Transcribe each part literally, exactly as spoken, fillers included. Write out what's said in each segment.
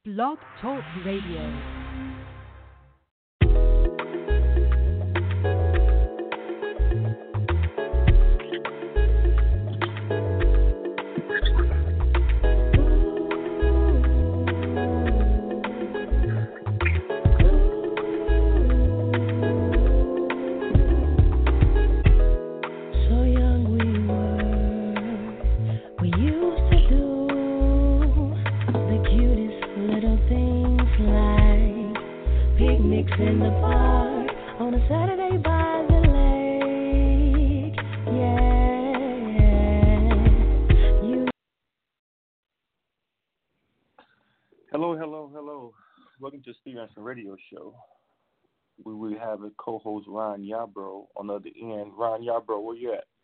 Blog Talk Radio. In the park on a Saturday by the lake, yeah. You. Hello, hello, hello. Welcome to Steve Anderson Radio Show. We will have a co-host Ron Yarbrough on the other end. Ron Yarbrough, where you at?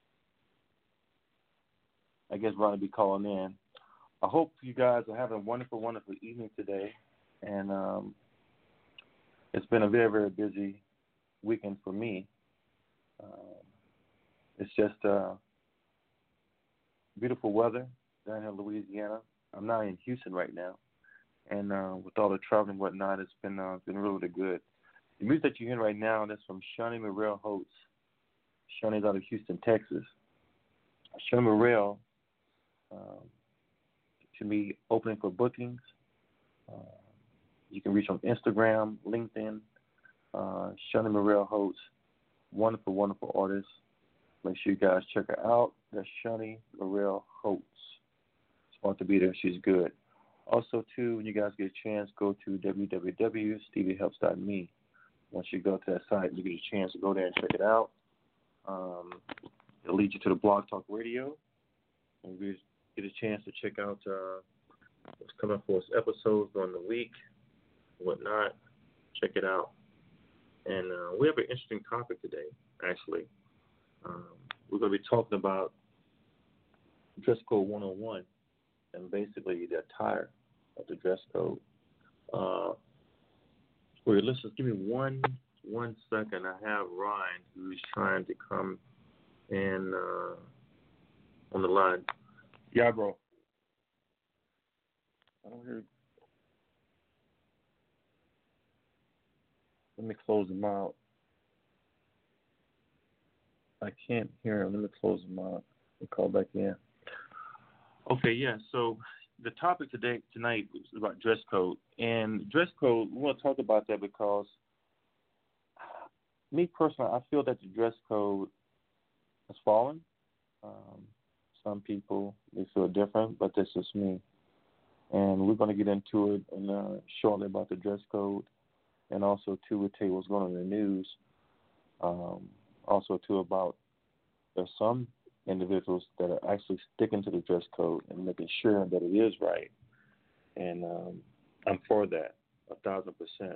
I guess Ron will be calling in. I hope you guys are having a wonderful, wonderful evening today, and um. It's been a very, very busy weekend for me. Um, it's just uh, beautiful weather down here in Louisiana. I'm now in Houston right now, and uh, with all the traveling and whatnot, it's been uh, been really good. The music that you're hearing right now, that's from Shawnee Morrell Holtz. Shawnee's out of Houston, Texas. Shawnee Morrell um, should be opening for bookings. Uh, You can reach on Instagram, LinkedIn, uh, Shawnee Morrell Holtz. Wonderful, wonderful artist. Make sure you guys check her out. That's Shawnee Morrell Holtz. Just want to be there. She's good. Also, too, when you guys get a chance, go to w w w dot stevie helps dot me. Once you go to that site, you get a chance to go there and check it out. Um, it'll lead you to the Blog Talk Radio. And you get a chance to check out uh, what's coming for us episodes during the week. Whatnot, check it out. And uh, we have an interesting topic today, actually. Um, we're going to be talking about dress code one oh one and basically the attire of the dress code. Uh, for your listeners, give me one one second. I have Ryan, who's trying to come in uh, on the line. Yeah, bro. I don't hear. Let me close them out. I can't hear him. Let me close them out and call back in. Okay, yeah. So the topic today tonight is about dress code. And dress code, we want to talk about that because me personally, I feel that the dress code has fallen. Um, some people, they feel different, but that's just me. And we're going to get into it in, uh, shortly about the dress code. And also, too, we'll tell you what's going on in the news. Um, also, too, about there's some individuals that are actually sticking to the dress code and making sure that it is right. And um, I'm for that, a thousand percent.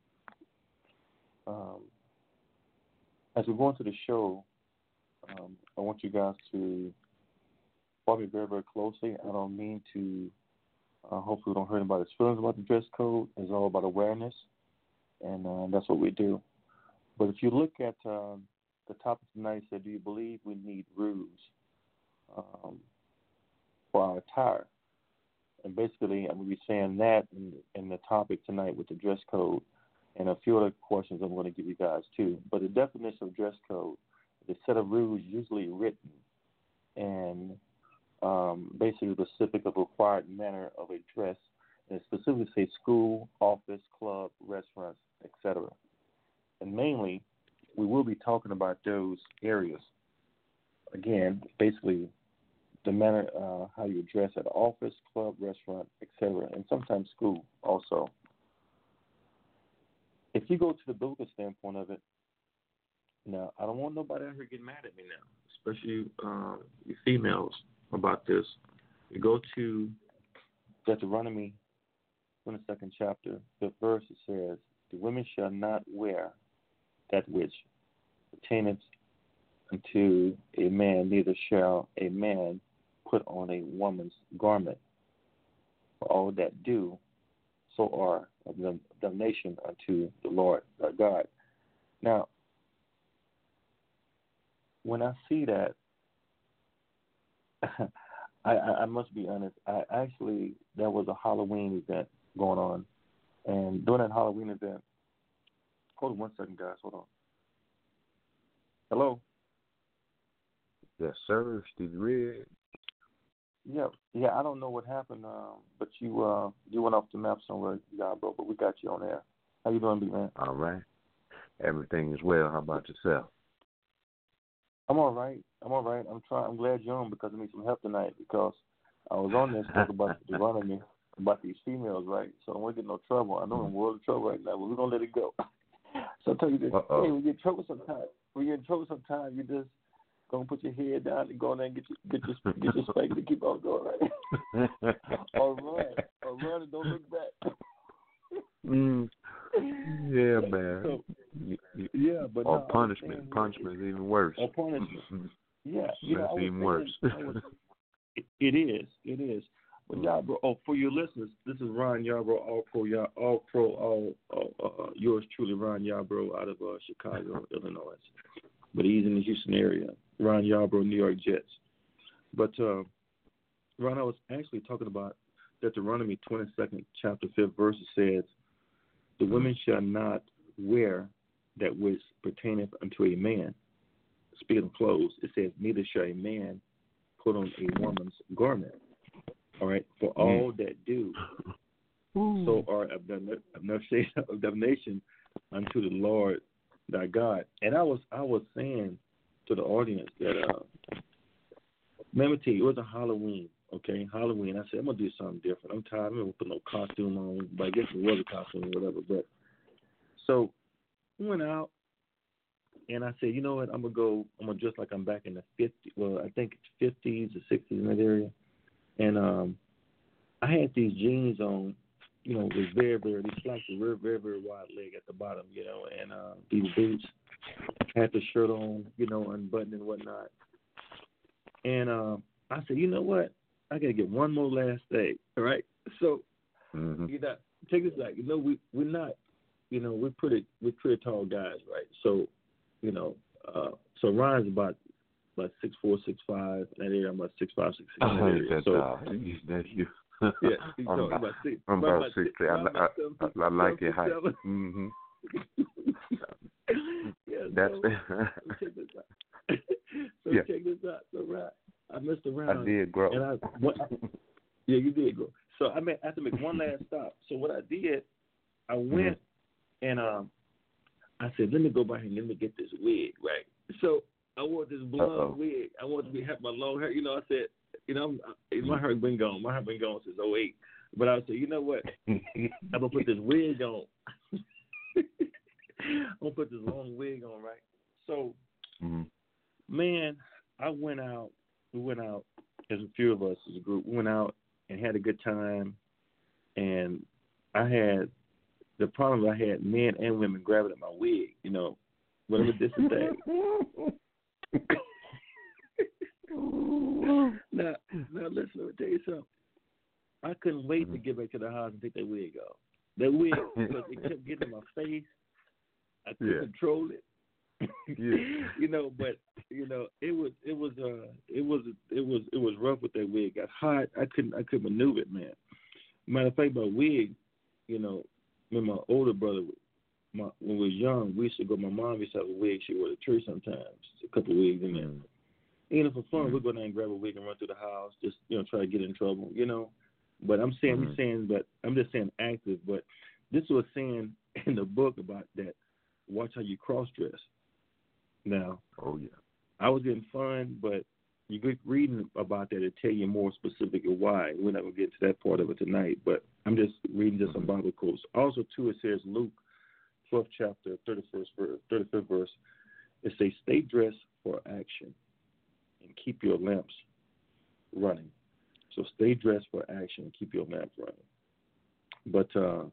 Um, as we go into the show, um, I want you guys to follow me very, very closely. I don't mean to, uh, hopefully we don't hurt anybody's feelings about the dress code. It's all about awareness. And uh, that's what we do. But if you look at um, the topic tonight, said, do you believe we need rules um, for our attire? And basically, I'm going to be saying that in, in the topic tonight with the dress code and a few other questions I'm going to give you guys, too. But the definition of dress code is a set of rules usually written and um, basically specific of required manner of a dress, and specifically say school, office, club, restaurants, et cetera. And mainly, we will be talking about those areas. Again, basically, the manner uh, how you dress at office, club, restaurant, et cetera, and sometimes school also. If you go to the biblical standpoint of it, now, I don't want nobody out here getting mad at me now, especially um, you females about this. You go to Deuteronomy twenty-second chapter, the verse, it says, the women shall not wear that which pertaineth unto a man, neither shall a man put on a woman's garment. For all that do, so are of them damnation unto the Lord our God. Now, when I see that, I, I, I must be honest. I actually, that was a Halloween event going on. And during that Halloween event, hold on one second, guys. Hold on. Hello? Yes, sir. Stevie Red. Yeah, yeah. I don't know what happened, um, but you uh, you went off the map somewhere, yeah, bro. But we got you on air. How you doing, big man? All right. Everything is well. How about yourself? I'm all right. I'm all right. I'm trying. I'm glad you're on because I need some help tonight because I was on this talk about the Deuteronomy, about these females, right? So I don't want to get no trouble. I know I'm in world of trouble right now, but we're gonna let it go. So I tell you this: Uh-oh. hey, when you're in trouble sometimes, when you're in trouble sometimes, you just gonna put your head down and go in there and get your get your get your spank to keep on going, right? or run, or run and don't look back. mm. Yeah, man. So, you, you, yeah, but or no, punishment. Punishment is even worse. Or punishment. Yeah, you know, That's I was even thinking, worse. I was, it, it is. It is. But Yarbrough, oh, for your listeners, this is Ron Yarbrough, all pro, all pro, all uh, uh, yours truly, Ron Yarbrough, out of uh, Chicago, Illinois. But he's in the Houston area. Ron Yarbrough, New York Jets. But uh, Ron, I was actually talking about Deuteronomy twenty-second, chapter fifth verse says, "The women shall not wear that which pertaineth unto a man." Speaking of clothes, it says, "Neither shall a man put on a woman's garment." All right, for all that do, so are of damnation unto the Lord thy God. And I was I was saying to the audience that, uh, remember, tell you, it was a Halloween, okay? Halloween. I said, I'm going to do something different. I'm tired. I'm going to put no costume on, but I guess it was a costume or whatever. But so we went out, and I said, you know what, I'm going to go, I'm going to dress like I'm back in the fifties, well, I think it's fifties or sixties in that area. And um, I had these jeans on, you know, with very, very, these slacks were very, very, very wide leg at the bottom, you know, and uh, these boots, had the shirt on, you know, unbuttoned and whatnot. And uh, I said, you know what, I got to get one more last day, all right? So, mm-hmm. you know, take this back. You know, we, we're not, you know, we're pretty, we're pretty tall guys, right? So, you know, uh, so Ryan's about about six four, six five. In that area, I'm about six five, six six. Oh, in that area. that's, so, uh, that's you. yeah, I'm so about, about six. I'm about, about six. six I, I, I, I like your height. Mm-hmm. yeah, that's so, so check this out. so yeah. check this out. So right, I messed around. I did grow. And I, what, yeah, you did grow. So I mean, I had to make one last stop. So what I did, I went mm-hmm. and um, I said, let me go by here and let me get this wig, right? So I wore this blonde Uh-oh. wig. I wanted to be, have my long hair. You know, I said, you know, I'm, my hair been gone. My hair been gone since oh eight. But I said, you know what? I'm going to put this wig on. I'm going to put this long wig on, right? So, mm-hmm. man, I went out. We went out, as a few of us as a group. We went out and had a good time. And I had, the problem I had men and women grabbing at my wig, you know, whatever this and that. now, now listen, let me tell you something. I couldn't wait mm-hmm. to get back to the house and take that wig off. That wig, because it kept getting in my face. I couldn't yeah. control it. yeah. You know, but you know, it was it was uh it was it was it was rough with that wig. It got hot. I couldn't I couldn't maneuver it, man. Matter of fact, about wig, you know, when my older brother, my, when we was young, we used to go. My mom used to have a wig she wore to church sometimes, a couple of wigs in there. Mm-hmm. You know, for fun, mm-hmm. we'd go down and grab a wig and run through the house, just you know, try to get in trouble, you know. But I'm saying, mm-hmm. I'm saying, but I'm just saying active. But this was saying in the book about that. Watch how you cross dress. Now, oh yeah, I was getting fun, but you get reading about that to tell you more specific of why. We're not gonna get to that part of it tonight, but I'm just reading just some mm-hmm. Bible quotes. Also, too, it says Luke twelfth chapter, thirty-first verse, thirty-fifth verse. It says, "Stay dressed for action, and keep your lamps running." So stay dressed for action and keep your lamps running. But uh,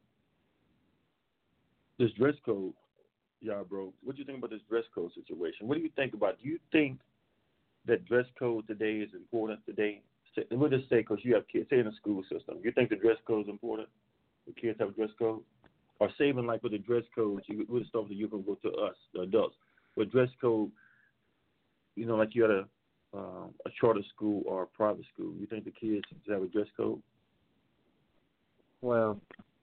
this dress code, y'all, bro, what do you think about this dress code situation? What do you think about? Do you think that dress code today is important today? We'll just say, because you have kids, say in the school system, you think the dress code is important? The kids have a dress code? Or saving like with the dress code, you would start with you can go to us, the adults. With dress code, you know, like you had a um, a charter school or a private school, you think the kids have a dress code? Well,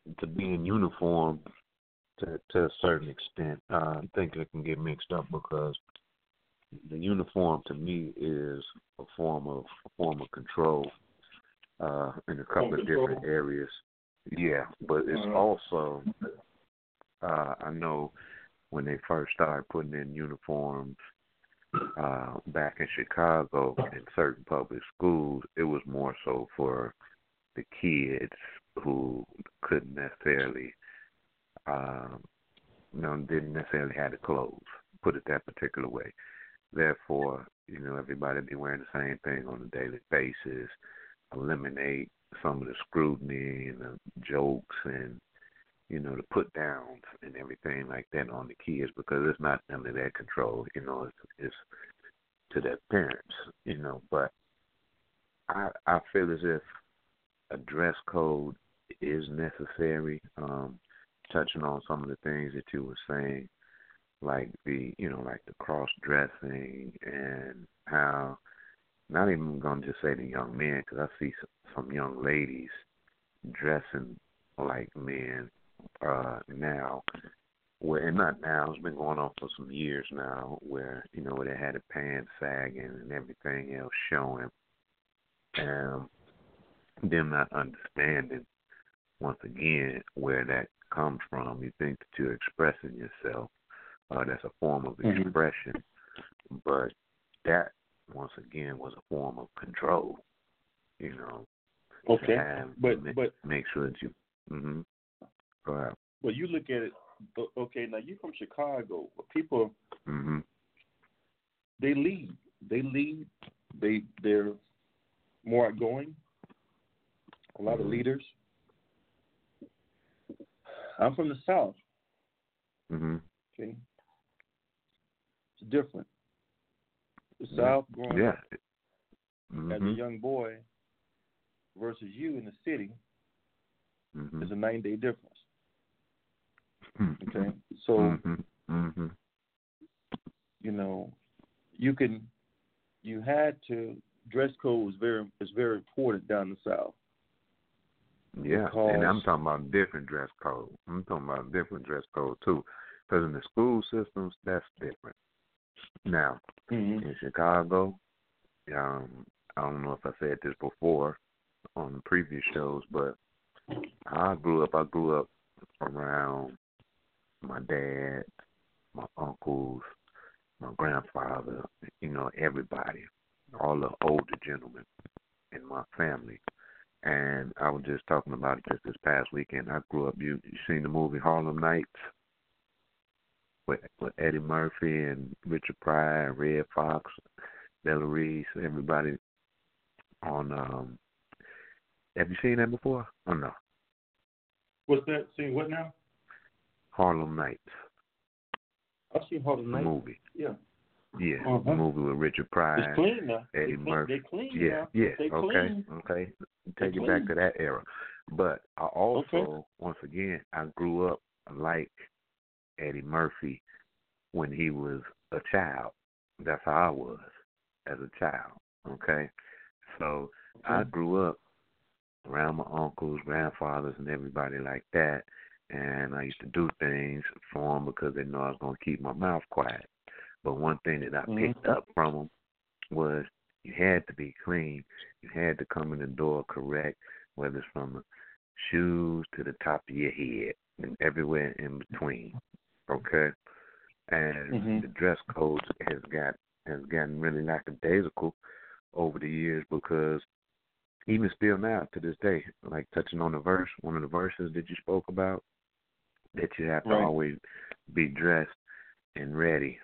to be in uniform to to a certain extent. Uh, I think it can get mixed up because the uniform to me is a form of a form of control uh, in a couple of different areas. Yeah, but it's uh-huh. also uh, I know when they first started putting in uniforms uh, back in Chicago in certain public schools, it was more so for the kids who couldn't necessarily, um, you know, didn't necessarily have the clothes, put it that particular way. Therefore, you know, everybody be wearing the same thing on a daily basis, eliminate some of the scrutiny and the jokes and, you know, the put downs and everything like that on the kids because it's not under their control, you know, it's, it's to their parents, you know. But I I feel as if a dress code is necessary, um, touching on some of the things that you were saying, like the, you know, like the cross-dressing and how, not even going to just say the young men, because I see some, some young ladies dressing like men uh, now, where, and not now, it's been going on for some years now, where, you know, where they had the pants sagging and everything else showing, and them not understanding, once again, where that comes from. You think that you're expressing yourself. Uh, that's a form of expression. Mm-hmm. But that, once again, was a form of control, you know. Okay. Have, but, ma- but make sure that you, mm-hmm. Go ahead. Well, you look at it, okay, now you're from Chicago. People, mm-hmm. they lead. They lead. They, they're more outgoing. A lot of leaders. I'm from the South. Mm-hmm. Okay. It's different. The yeah. South growing yeah. up mm-hmm. as a young boy versus you in the city mm-hmm. is a nine-day difference. Mm-hmm. Okay? So, mm-hmm. Mm-hmm. you know, you can, you had to, dress code is very, is very important down the South. Yeah, because, and I'm talking about different dress code. I'm talking about different dress code, too. Because in the school systems, that's different. Now, mm-hmm. in Chicago, um, I don't know if I said this before on the previous shows, but I grew up, I grew up around my dad, my uncles, my grandfather, you know, everybody, all the older gentlemen in my family. And I was just talking about it just this past weekend. I grew up, you, you seen the movie Harlem Nights with, with Eddie Murphy and Richard Pryor and Red Fox, Bella Reese, everybody on, um, have you seen that before? Oh, no. What's that? Seen what now? Harlem Nights. I've seen Harlem Nights. The movie. Yeah. Yeah, uh-huh. the movie with Richard Pryor. It's clean now. Eddie they clean, Murphy. They clean yeah, now. yeah. They okay, clean. okay. Take they it clean. back to that era. But I also, okay. once again, I grew up like Eddie Murphy when he was a child. That's how I was as a child. Okay, so okay. I grew up around my uncles, grandfathers, and everybody like that. And I used to do things for them because they know I was going to keep my mouth quiet. But one thing that I picked mm-hmm. up from them was you had to be clean. You had to come in the door correct, whether it's from the shoes to the top of your head and everywhere in between. Okay? And mm-hmm. the dress code has got has gotten really lackadaisical over the years because even still now to this day, like touching on the verse, one of the verses that you spoke about, that you have to right. always be dressed and ready.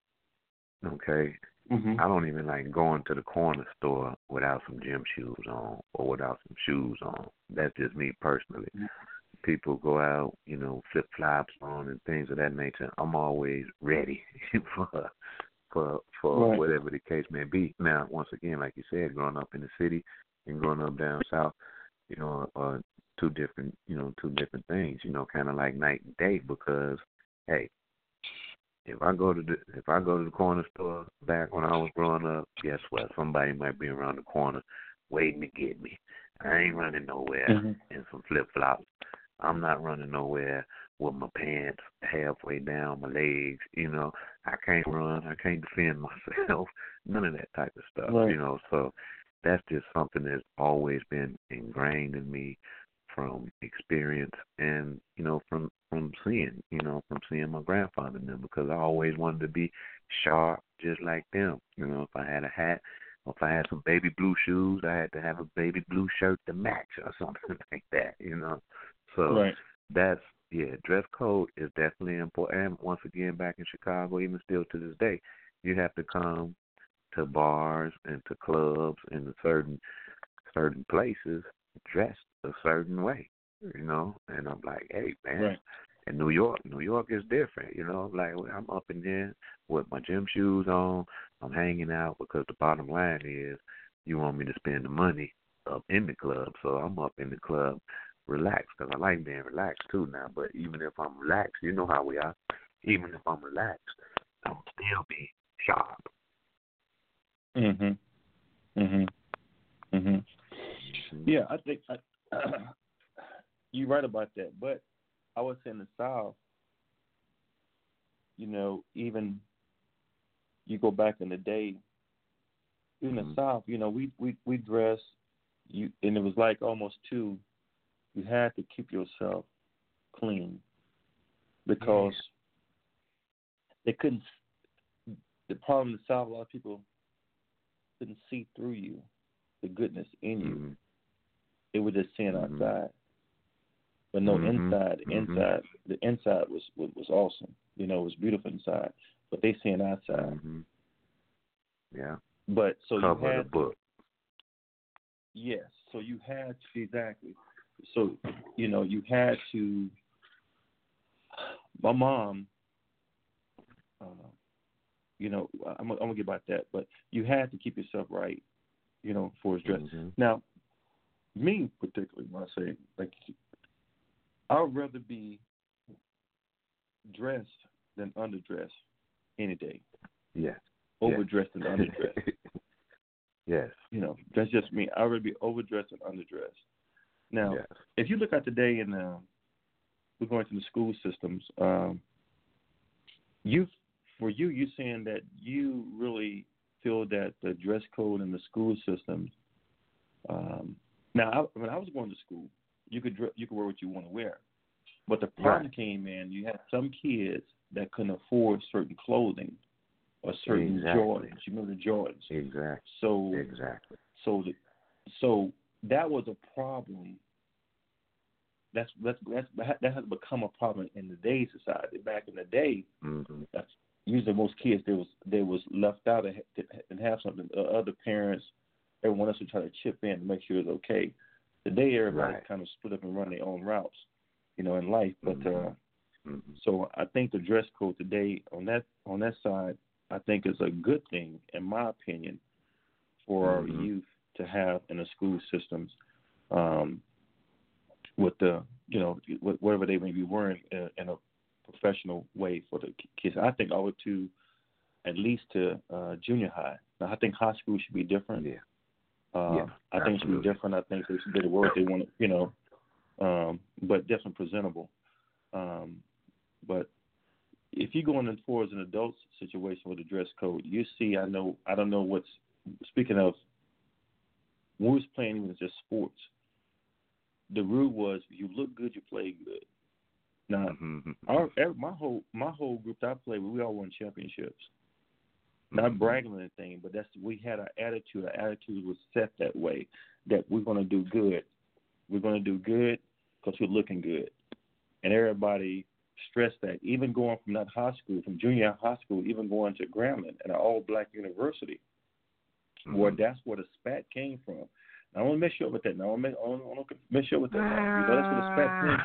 Okay? Mm-hmm. I don't even like going to the corner store without some gym shoes on or without some shoes on. That's just me personally. Mm-hmm. People go out, you know, flip-flops on and things of that nature. I'm always ready for for for right. whatever the case may be. Now, once again, like you said, growing up in the city and growing up down south, you know, are two different, you know, two different things, you know, kind of like night and day because, hey, If I go to the if I go to the corner store back when I was growing up, guess what? Somebody might be around the corner waiting to get me. I ain't running nowhere mm-hmm. in some flip flops. I'm not running nowhere with my pants halfway down my legs. You know, I can't run. I can't defend myself. None of that type of stuff. Right. You know, so that's just something that's always been ingrained in me from experience and, you know, from, from seeing, you know, from seeing my grandfather and them, because I always wanted to be sharp just like them. You know, if I had a hat, if I had some baby blue shoes, I had to have a baby blue shirt to match or something like that, you know. So Right. that's, yeah, dress code is definitely important. And once again, back in Chicago, even still to this day, you have to come to bars and to clubs and to certain certain places dressed a certain way, you know. And I'm like, hey, man, Right. in New York, New York is different, you know. Like, I'm up in there with my gym shoes on, I'm hanging out, because the bottom line is you want me to spend the money up in the club, so I'm up in the club relaxed, because I like being relaxed too now. But even if I'm relaxed, you know how we are, even if I'm relaxed, I'll still be sharp. Mhm. Mhm. Mhm. Yeah, I think I, you're right about that. But I would say in the South, you know, even you go back in the day, in the Mhm. South, you know, we we we dress you, and it was like almost too. You had to keep yourself clean because Yeah. they couldn't. The problem in the South, a lot of people couldn't see through you, the goodness in you. Mhm. They were just seeing Mhm. outside, but no Mhm. inside. The Mhm. inside, the inside was, was was awesome. You know, it was beautiful inside, but they seeing outside. Mhm. Yeah. But so you Cover the had to, book. yes. So you had to, exactly. So you know, you had to. My mom, uh, you know, I'm, I'm gonna get about that, but you had to keep yourself right, you know, for his dress. Mhm. Now, me particularly, when I say like, I would rather be dressed than underdressed any day. Yeah. Overdressed than underdressed. Yes. You know, that's just me. I'd rather be overdressed than underdressed. Now, Yes. if you look at today, and uh, we're going to the school systems, um, you, for you, you're saying that you really feel that the dress code in the school systems. Um, now, I, when I was going to school, you could dre- you could wear what you want to wear, but the problem Right. came in. You had some kids that couldn't afford certain clothing or certain Exactly. Jordans. You remember the Jordans? Exactly. So, Exactly. so, the, so that was a problem. That's that's that's that has become a problem in today's society. Back in the day, Mhm. that's usually most kids they was they was left out and and have something. Uh, other parents, everyone else would try to chip in to make sure it's okay. Today, everybody's Right. kind of split up and run their own routes, you know, in life. But Mhm. uh, Mhm. so I think the dress code today on that on that side, I think is a good thing, in my opinion, for our Mhm. youth to have in the school systems. Um, with the, you know, whatever they may be wearing in, in a professional way for the kids. I think all the way to at least to uh, junior high. Now, I think high school should be different. Yeah. Uh, Yeah. I think it should be Absolutely. different. I think they should be the word they want to, you know, um, but definitely presentable. Um, but if you go in for as an adult situation with a dress code, you see, I know, I don't know what's, speaking of, when we was playing even just sports, the rule was you look good, you play good. Now, Mhm. our, my whole my whole group that I played with, we all won championships. Not Mhm. bragging or anything, but that's we had our attitude. Our attitude was set that way that we're going to do good. We're going to do good because we're looking good, and everybody stressed that. Even going from that high school, from junior high school, even going to Grambling, an all-black university, where Mhm. that's where the spat came from. I want to mess you up with that. Now, I want to I want to mess you up with that. Now. You know that's where the spat came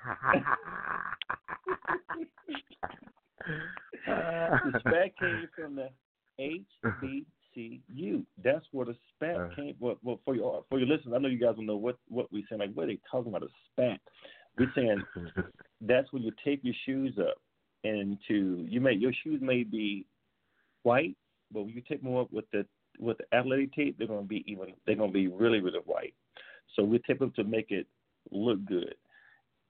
from. The spat came from the H B C U. That's where the spat came. Well, well, for your for your listeners, I know you guys will know what what we saying. Like, what are they talking about? A spat? We're saying that's when you tape your shoes up, and to you may your shoes may be white, but when you tape them up with the with the athletic tape, they're gonna be even. They're gonna be really really white. So we tape them to make it look good.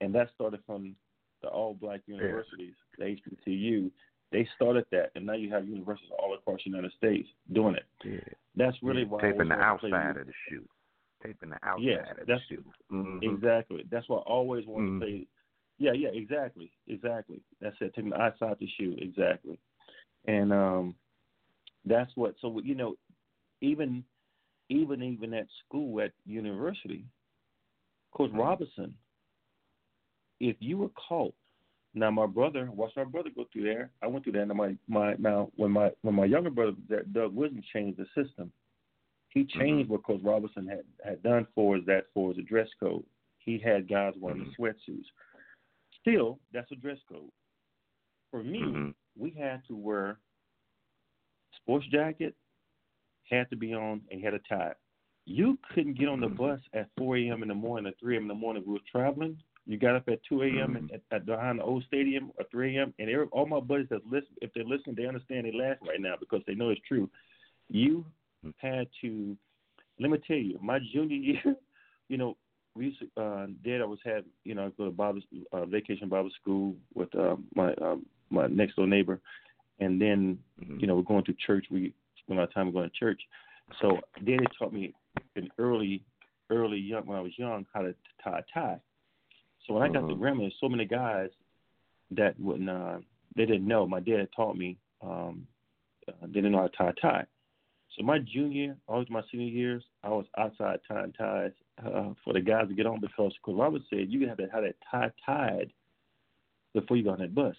and that started from the all-black universities, yeah. the H B C U. They started that, and now you have universities all across the United States doing it. Yeah. That's really yeah. why taping the I outside of the shoe. Taping the outside yes, of that's, the shoe. Mm-hmm. Exactly. That's why I always want mm-hmm. to say, yeah, yeah, exactly, exactly. That's it. Taking the outside of the shoe, exactly. And um, that's what. So you know, even even even at school at university, Coach mm-hmm. Robinson, if you were caught. Now my brother, watched my brother go through there. I went through that. And my, my now when my when my younger brother, Doug Wisdom, changed the system. He changed mm-hmm. what Coach Robinson had, had done for us. That for us a dress code. He had guys wearing mm-hmm. the sweatsuits. Still, that's a dress code. For me, mm-hmm. we had to wear sports jacket, had to be on, and had a tie. You couldn't get on the mm-hmm. bus at four a.m. in the morning or three a.m. in the morning. We were traveling. You got up at two a.m. Mm-hmm. at, at behind the old stadium or three a.m. And all my buddies that listen, if they're listening, they understand. They laugh right now because they know it's true. You had to. Let me tell you, my junior year, you know, we used to, uh, Dad, I was had, you know, go to Bible uh, vacation Bible school with uh, my um, my next door neighbor, and then mm-hmm. you know we're going to church. We spent our time going to church. So Daddy taught me in early, early young when I was young how to tie a tie. So when I got to Grambling, there's so many guys that wouldn't, uh, they didn't know. My dad taught me. Um, uh, they didn't know how to tie a tie. So my junior, all my senior years, I was outside tying ties uh, for the guys to get on because Coach Robert said you have to have that tie tied before you go on that bus.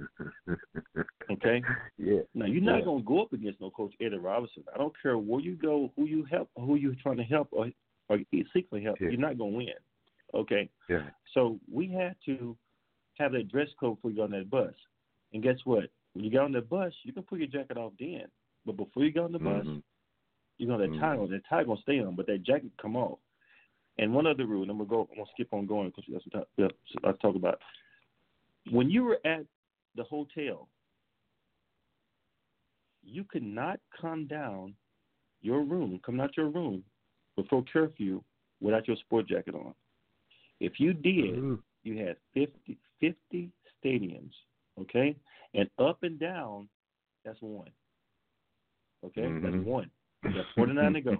Okay? Yeah. Now you're not yeah. gonna go up against no Coach Eddie Robinson. I don't care where you go, who you help, who you're trying to help, or or secretly help. Yeah. You're not gonna win. Okay. Yeah. So we had to have that dress code before you go on that bus. And guess what? When you get on the bus, you can put your jacket off then. But before you get on the bus, mm-hmm. you're gonna have that tie on. That tie gonna stay on, but that jacket come off. And one other rule, and I'm gonna go. I'm gonna skip on going because that's what I, yeah, I talk about. When you were at the hotel, you could not come down your room, come out your room before curfew without your sport jacket on. If you did, mm-hmm. you had fifty, fifty stadiums, okay? And up and down, that's one. Okay? Mm-hmm. That's one. You got forty-nine to go.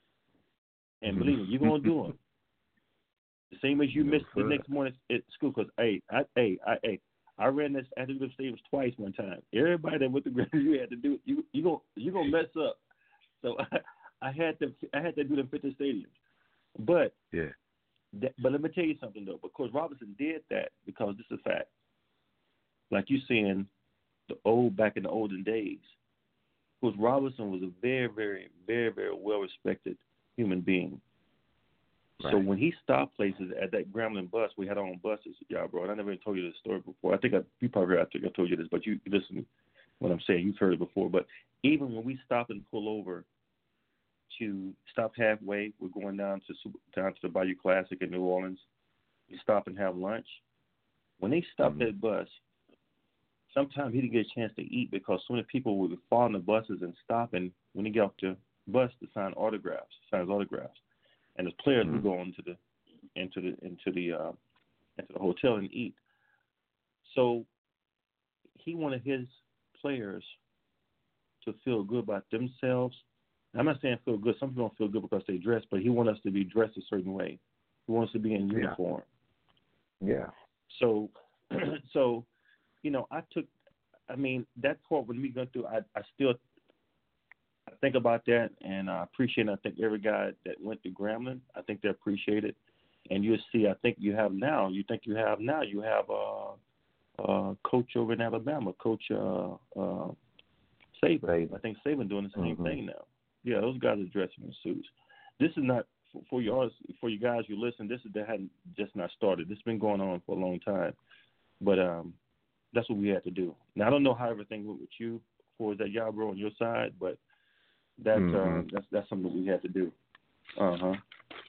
And believe me, you're going to do them. The same as you no missed fun. The next morning at school because, hey, I, hey, I, hey, I ran this at the stadiums twice one time. Everybody that went to Grand, you had to do it. You you gonna you gonna mess up. So I, I had to I had to do them fifty stadiums. But yeah. That, but let me tell you something though, because Robinson did that because this is a fact. Like you saying, the old back in the olden days, because Robinson was a very, very, very, very well respected human being. Right. So when he stopped places at that Grambling bus, we had our own buses, y'all, bro. And I never even told you this story before. I think I, you probably heard, I think I told you this, but you listen to what I'm saying. You've heard it before. But even when we stop and pull over to stop halfway, we're going down to down to the Bayou Classic in New Orleans. We stop and have lunch. When they stopped mm-hmm. that bus, sometimes he didn't get a chance to eat because so many people would fall on the buses and stop, and when he got off the bus to sign autographs, signs autographs. And the players mm-hmm. would go into the into the into the uh, into the hotel and eat. So he wanted his players to feel good about themselves. I'm not saying feel good. Some people don't feel good because they dress, but he wants us to be dressed a certain way. He wants us to be in uniform. Yeah. yeah. So, so, you know, I took. I mean, that part when we go through, I, I still. I think about that, and I appreciate it. I think every guy that went to Grambling, I think they appreciate it. And you'll see, I think you have now, you think you have now, you have a uh, uh, coach over in Alabama, Coach uh, uh, Saban. Saban. I think Saban doing the same mm-hmm. thing now. Yeah, those guys are dressing in suits. This is not, for, for, you, for you guys who listen, this is that hadn't just not started. This has been going on for a long time. But um, that's what we had to do. Now, I don't know how everything went with you for that y'all bro on your side, but That's mm-hmm. uh, that's that's something we had to do. Uh huh.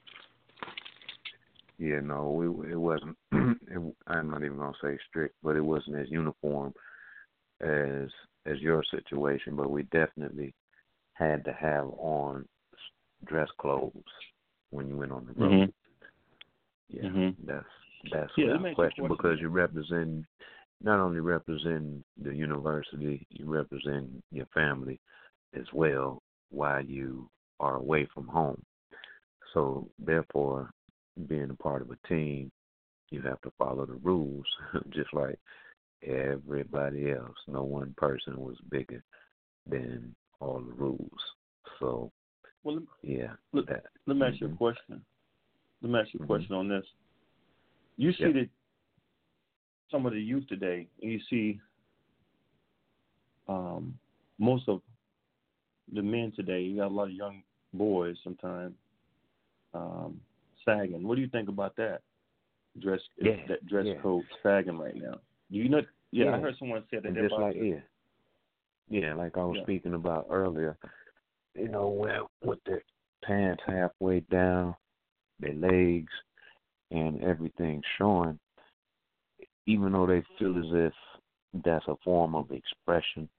Yeah, no, we, it wasn't. it, I'm not even gonna say strict, but it wasn't as uniform as as your situation. But we definitely had to have on dress clothes when you went on the road. Mm-hmm. Yeah, mm-hmm. that's That's Yeah, let without me ask you a question question. because you represent not only represent the university, you represent your family as well while you are away from home. So therefore, being a part of a team, you have to follow the rules, just like everybody else. No one person was bigger than all the rules. So, Well, let, yeah. let, that, let me ask mm-hmm. you a question. Let me ask you a Mm-hmm. question on this. You see Yep. that some of the youth today, and you see um, most of the men today, you got a lot of young boys sometimes um, sagging. What do you think about that? Dress Yeah, that dress yeah. code sagging right now. Do you know? Yeah, Yeah. I heard someone say that. And they're just about like to, yeah, yeah, like I was yeah. speaking about earlier, you know, where with their pants halfway down, their legs, and everything showing, even though they feel as if that's a form of expression,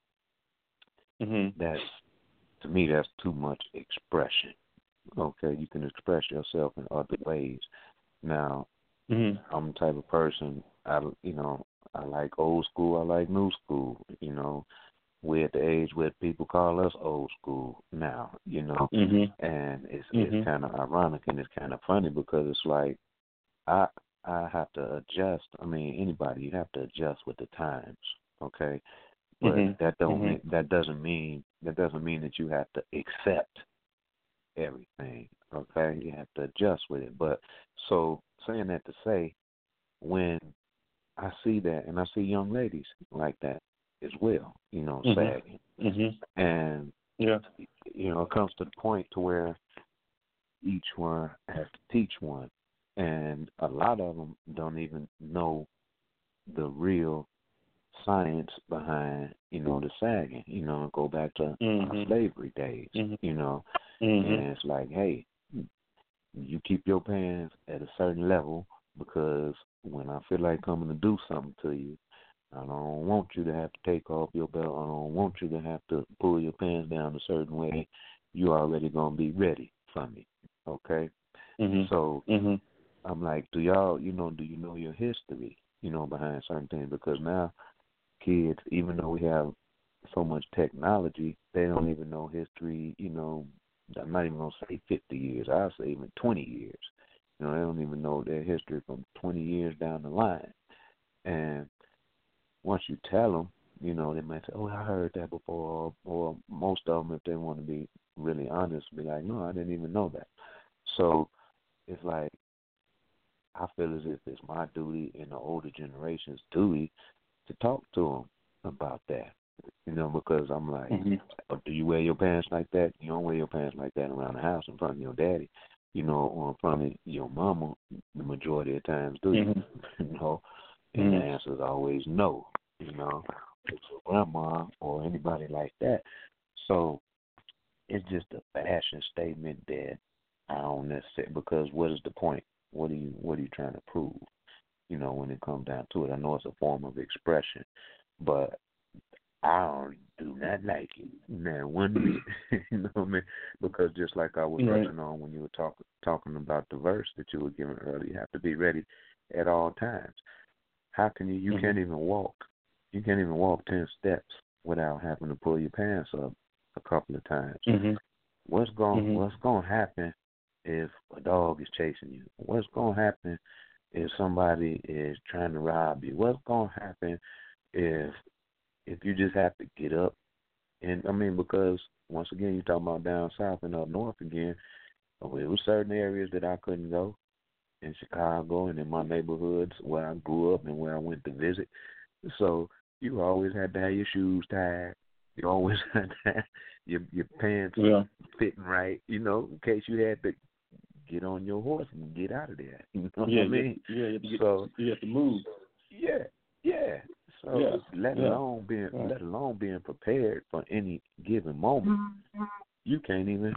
Mm-hmm. that's to me that's too much expression. Okay, you can express yourself in other ways. Now, Mm-hmm. I'm the type of person I you know I like old school, I like new school. You know, we're at the age where people call us old school now. You know, Mm-hmm. and it's Mm-hmm. it's kind of ironic and it's kind of funny because it's like I I have to adjust. I mean, anybody you have to adjust with the times. Okay, but Mm-hmm. that don't Mm-hmm. mean, that doesn't mean that doesn't mean that you have to accept everything. Okay, you have to adjust with it. But so saying that to say, when I see that, and I see young ladies like that as well, you know, Mm-hmm. sagging, Mm-hmm. and Yeah. you know, it comes to the point to where each one has to teach one, and a lot of them don't even know the real science behind, you know, the sagging. You know, go back to Mm-hmm. our slavery days. Mm-hmm. You know, Mm-hmm. and it's like, hey, you keep your pants at a certain level because when I feel like coming to do something to you, I don't want you to have to take off your belt. I don't want you to have to pull your pants down a certain way. You already gonna be ready for me, okay? Mm-hmm. So Mm-hmm. I'm like, do y'all, you know, do you know your history, you know, behind certain things? Because now kids, even though we have so much technology, they don't even know history, you know. I'm not even going to say fifty years. I'll say even twenty years. You know, they don't even know their history from twenty years down the line. And once you tell them, you know, they might say, oh, I heard that before. Or, or most of them, if they want to be really honest, be like, no, I didn't even know that. So it's like I feel as if it's my duty and the older generation's duty to talk to them about that. You know, because I'm like, Mm-hmm. oh, do you wear your pants like that? You don't wear your pants like that around the house in front of your daddy, you know, or in front of your mama the majority of the times, do you? Mm-hmm. You know, and Mm-hmm. the answer is always no, you know, it's your grandma or anybody like that. So it's just a fashion statement that I don't necessarily, because what is the point? What are you, what are you trying to prove? You know, when it comes down to it, I know it's a form of expression, but I don't do not like it. Now, one bit, you know what I mean? Because just like I was Right. touching on when you were talk, talking about the verse that you were giving earlier, you have to be ready at all times. How can you, you Mm-hmm. can't even walk. You can't even walk ten steps without having to pull your pants up a couple of times. Mm-hmm. What's going, Mm-hmm. what's going to happen if a dog is chasing you? What's going to happen if somebody is trying to rob you? What's going to happen if if you just have to get up? And I mean, because once again, you're talking about down south and up north again, well, there were certain areas that I couldn't go in Chicago and in my neighborhoods where I grew up and where I went to visit. So you always had to have your shoes tied. You always had to have your, your pants Yeah. fitting right, you know, in case you had to get on your horse and get out of there. You know what Yeah. I mean? Yeah. You have to, get, So you have to move. yeah, yeah. So Yeah. let Yeah. alone being Right. let alone being prepared for any given moment, you can't even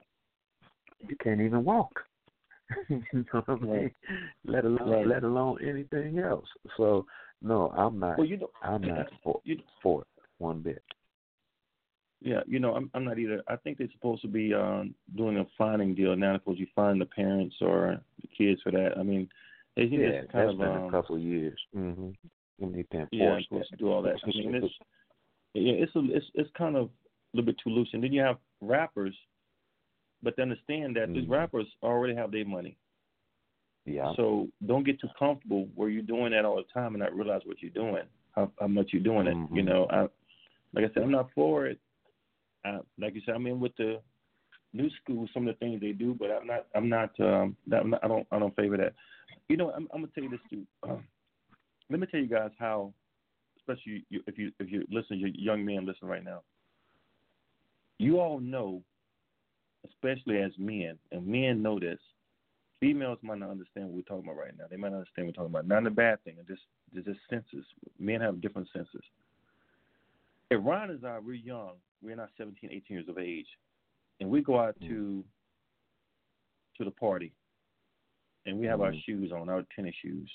you can't even walk. You know what I mean? Right. Let alone Right. let alone anything else. So no, I'm not. Well, you know, I'm not for you, for it one bit. yeah, you know, I'm I'm not either. I think they're supposed to be um, doing a fining deal now. Suppose you fine the parents or the kids for that. I mean, Isn't yeah, this kind that's of been um, a couple of years. Mm-hmm. When they can yeah, enforce supposed that. to do all that. I mean, it's yeah, it's a, it's it's kind of a little bit too loose. And then you have rappers, but they understand that mm-hmm. these rappers already have their money. Yeah. So don't get too comfortable where you're doing that all the time and not realize what you're doing, how, how much you're doing mm-hmm. it. You know, I, like I said, I'm not for it. I, like you said, I'm in with the new school, some of the things they do, but I'm not. I'm not. Um, I'm not I don't. I don't favor that. You know, I'm, I'm gonna tell you this too. Um, let me tell you guys how, especially you, if you if you listen, you young men listen right now. You all know, especially as men, and men know this. Females might not understand what we're talking about right now. They might not understand what we're talking about. Not a bad thing. It's just, it's just senses. Men have different senses. If Ron and I, we're young. We're not seventeen, eighteen years of age. And we go out to to the party. And we have mm-hmm. our shoes on, our tennis shoes.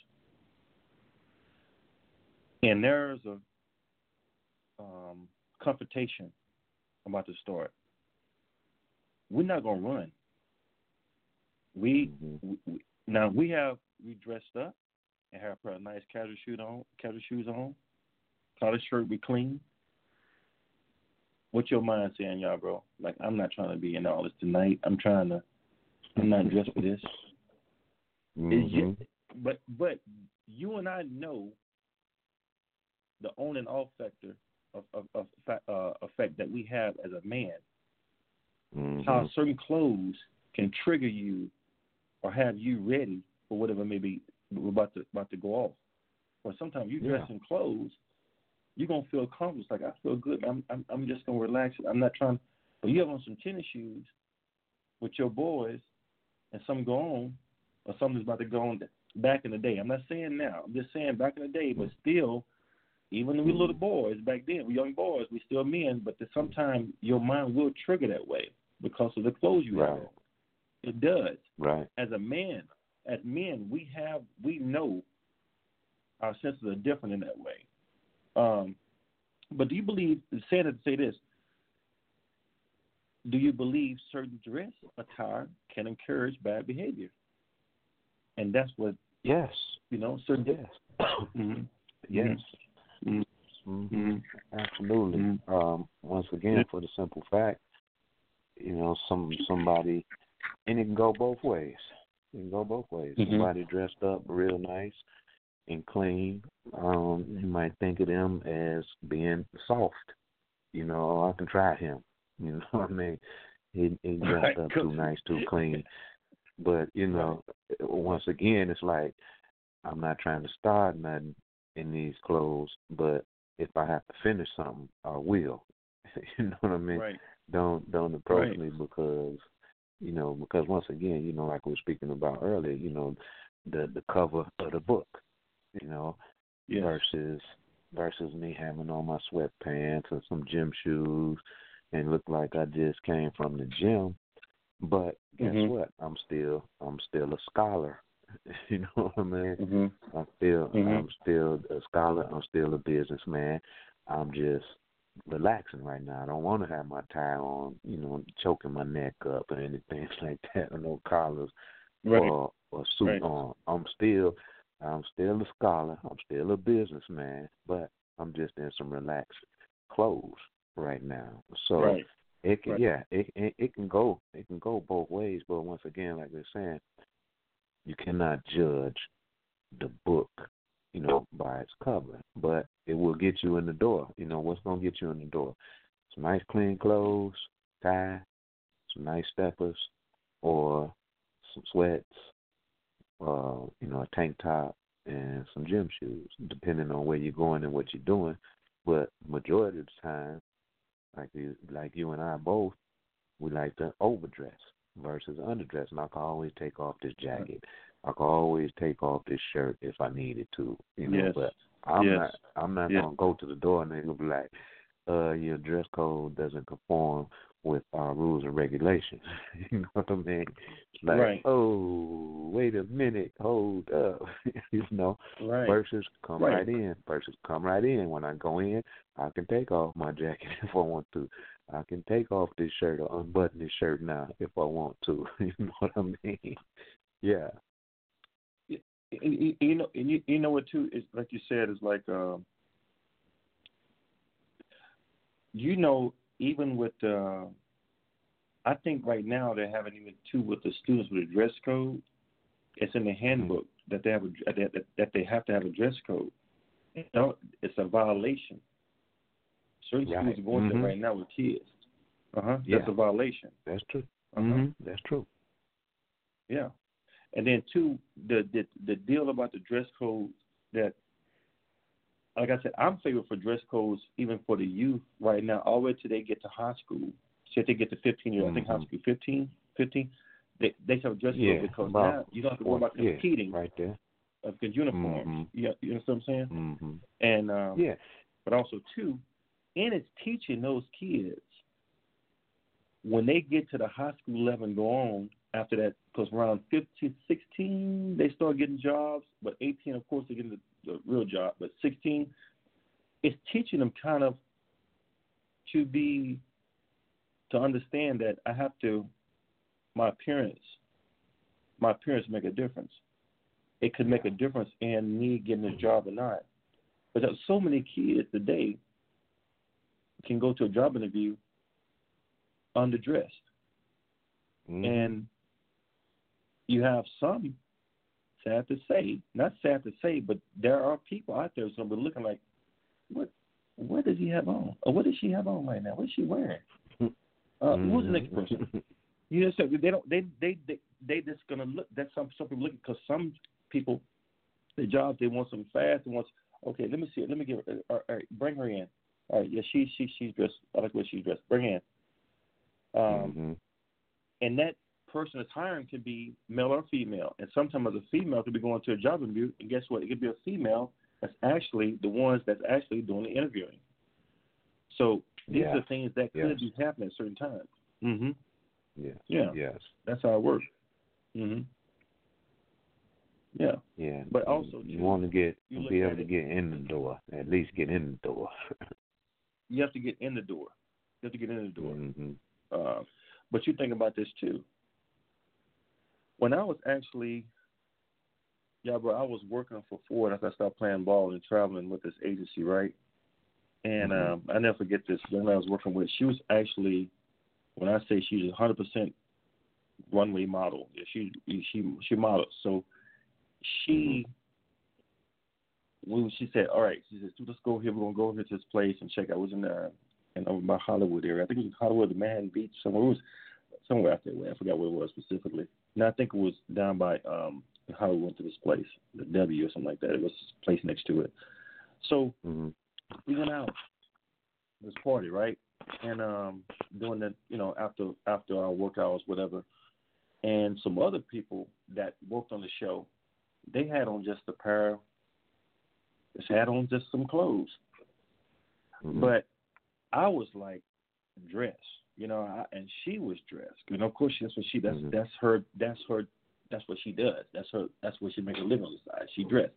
And there's a um, confrontation about to start. We're not going to run. We, mm-hmm. we now we have we dressed up and have put a nice casual shoe on, casual shoes on, collar shirt we clean. What's your mind saying, y'all, bro? Like, I'm not trying to be in all this tonight. I'm trying to. I'm not dressed for this. Mm-hmm. You, but but you and I know the on and off factor of of, of uh, effect that we have as a man. Mm-hmm. How certain clothes can trigger you or have you ready for whatever may be about to about to go off. Or sometimes you dress yeah. in clothes, you're gonna feel comfortable. It's like, I feel good. I'm I'm I'm just gonna relax. I'm not trying. But you have on some tennis shoes with your boys, and some go on, or something's about to go on. Back in the day, I'm not saying now. I'm just saying back in the day. But still, even when we little boys back then, we young boys, we still men. But sometimes your mind will trigger that way because of the clothes you right. have on. It does. Right. As a man, as men, we have, we know our senses are different in that way. Um, but do you believe, saying it to say this, do you believe certain dress attire can encourage bad behavior? And that's what, yes, you know, certain. Yes. mm-hmm. Yes. Mm-hmm. Mm-hmm. Absolutely. Mm-hmm. Um, once again, for the simple fact, you know, some somebody. And it can go both ways. It can go both ways. Mm-hmm. Somebody dressed up real nice and clean, um, you might think of them as being soft. You know, I can try him. You know what I mean? He, he dressed right. up too nice, too clean. But, you know, right. once again, it's like, I'm not trying to start nothing in these clothes, but if I have to finish something, I will. You know what I mean? Right. Don't don't approach right. me because You know, because once again, you know, like we were speaking about earlier, you know, the the cover of the book, you know, yes. versus versus me having on my sweatpants and some gym shoes and look like I just came from the gym. But guess mm-hmm. what? I'm still I'm still a scholar. You know what I mean? Mm-hmm. I'm still mm-hmm. I'm still a scholar. I'm still a businessman. I'm just relaxing right now. I don't want to have my tie on, you know, choking my neck up or anything like that, or no collars right. or or suit right. on. I'm still I'm still a scholar. I'm still a businessman, but I'm just in some relaxed clothes right now. So right. it can right. yeah, it, it it can go it can go both ways. But once again, like we're saying, you cannot judge the book, you know, by its cover, but it will get you in the door. You know, what's going to get you in the door? Some nice clean clothes, tie, some nice steppers, or some sweats, uh, you know, a tank top, and some gym shoes, depending on where you're going and what you're doing. But majority of the time, like you, like you and I both, we like to overdress versus underdress. And I can always take off this jacket. I can always take off this shirt if I needed to, you know. Yes. But I'm yes. not. I'm not yes. gonna go to the door and they're gonna be like, "Uh, your dress code doesn't conform with our rules and regulations." You know what I mean? Like, right. oh, wait a minute, hold up, you know. Right. Versus come right. right in. Versus come right in. When I go in, I can take off my jacket if I want to. I can take off this shirt or unbutton this shirt now if I want to. You know what I mean? Yeah. and, and, you know, and you, you know what too is like you said is like, um, you know, even with, uh, I think right now they're having even too with the students with a dress code. It's in the handbook mm-hmm. that they have a, that, that they have to have a dress code. You know, it's a violation. Certain right. schools are going mm-hmm. there right now with kids. Uh huh. Yeah. That's a violation. That's true. Uh-huh. Mm-hmm. That's true. Yeah. And then two, the, the the deal about the dress code that, like I said, I'm favored for dress codes even for the youth right now, all the way till they get to high school. So if they get to fifteen years, mm-hmm. I think high school fifteen, fifteen, they they have a dress yeah, code because about, now you don't have to worry about competing. Yeah, right there. Of the uniforms. Mm-hmm. Yeah, you know what I'm saying? Mm-hmm. And um, yeah, but also two, and it's teaching those kids when they get to the high school level and go on after that, because around fifteen, sixteen, they start getting jobs, but eighteen, of course, they get the, the real job, but sixteen, it's teaching them kind of to be, to understand that I have to, my appearance, my appearance make a difference. It could make a difference in me getting a job or not. But there's so many kids today can go to a job interview underdressed. Mm-hmm. And you have some, sad to say, not sad to say, but there are people out there who are looking like, what what does he have on? Or what does she have on right now? What is she wearing? Uh, mm-hmm. Who's the next person? You know, so they don't. They they they they just gonna look. That's some some people looking because some people, the jobs they want something fast. They want okay. Let me see it. Let me give her. All right, bring her in. All right, yeah, she she she's dressed. I like what she's dressed. Bring her in. Um, mm-hmm. And that person that's hiring could be male or female. And sometimes as a female could be going to a job interview, and guess what? It could be a female that's actually the ones that's actually doing the interviewing. So these yeah. are things that could yes. be happening at certain times. Mm-hmm. Yes. Yeah. Yes. That's how it works. Mm-hmm. Yeah. Yeah. But also, you, you too, want to get you be able it, to get in the door, at least get in the door. You have to get in the door. You have to get in the door. Mm-hmm. Uh, but you think about this too. When I was actually, yeah, bro, I was working for Ford after I started playing ball and traveling with this agency, right? And mm-hmm. um, I never forget this. The woman I was working with, she was actually, when I say she's a one hundred percent runway model, yeah, she she she modeled. So she, mm-hmm. we, she said, all right, she said, let's go here. We're gonna go over to this place and check out. I was in there and over by Hollywood area. I think it was Hollywood, the Manhattan Beach, somewhere. It was somewhere out there. I forgot what it was specifically. And I think it was down by um, how we went to this place, the W or something like that. It was a place next to it. So mm-hmm. we went out this party, right? And um, doing that, you know, after after our work hours, whatever. And some other people that worked on the show, they had on just a pair, just had on just some clothes. Mm-hmm. But I was like dressed, you know, I, and she was dressed. You know, of course, that's what she. That's mm-hmm. that's her. That's her. That's what she does. That's her. That's what she makes a living on the side. She dressed.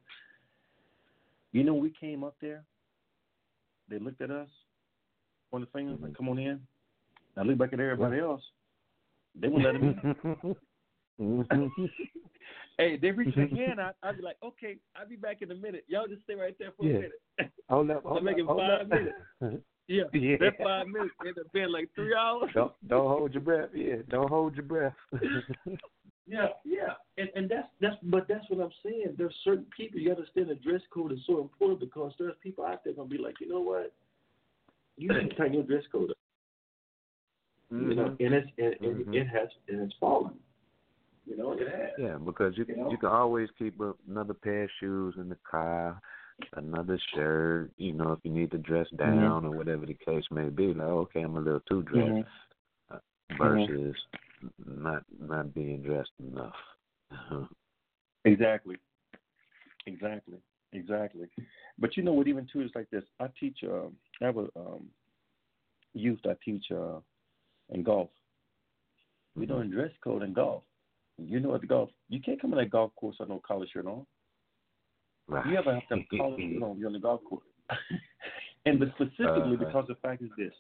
You know, we came up there. They looked at us, pointed the fingers, mm-hmm. like, "Come on in." I look back at everybody else. They wouldn't let them in. mm-hmm. Hey, they reach their hand out. I'd be like, "Okay, I'll be back in a minute. Y'all just stay right there for yeah. a minute." Hold up, hold I'm making up, five hold minutes. Yeah, yeah. that five minutes ended up being like three hours. Don't don't hold your breath. Yeah, don't hold your breath. yeah, yeah, and and that's that's but that's what I'm saying. There's certain people you understand the dress code is so important because there's people out there gonna be like, you know what, you need to turn your dress code up. Mm-hmm. You know, and it's and, mm-hmm. it, it has and it's fallen. You know, it has. Yeah, because you you, know? you can always keep a, another pair of shoes in the car. Another shirt, you know, if you need to dress down mm-hmm. or whatever the case may be, like, okay, I'm a little too dressed, mm-hmm. uh, versus mm-hmm. not not being dressed enough. Uh-huh. Exactly, exactly, exactly. But you know what? Even too is like this. I teach. Uh, I have a um, youth. I teach uh, in golf. Mm-hmm. We're doing dress code in golf. You know, at the golf, you can't come in that golf course with no collar shirt on. Right. You ever have to have collar shirt on you're on the golf course? And but specifically uh, because the fact is this: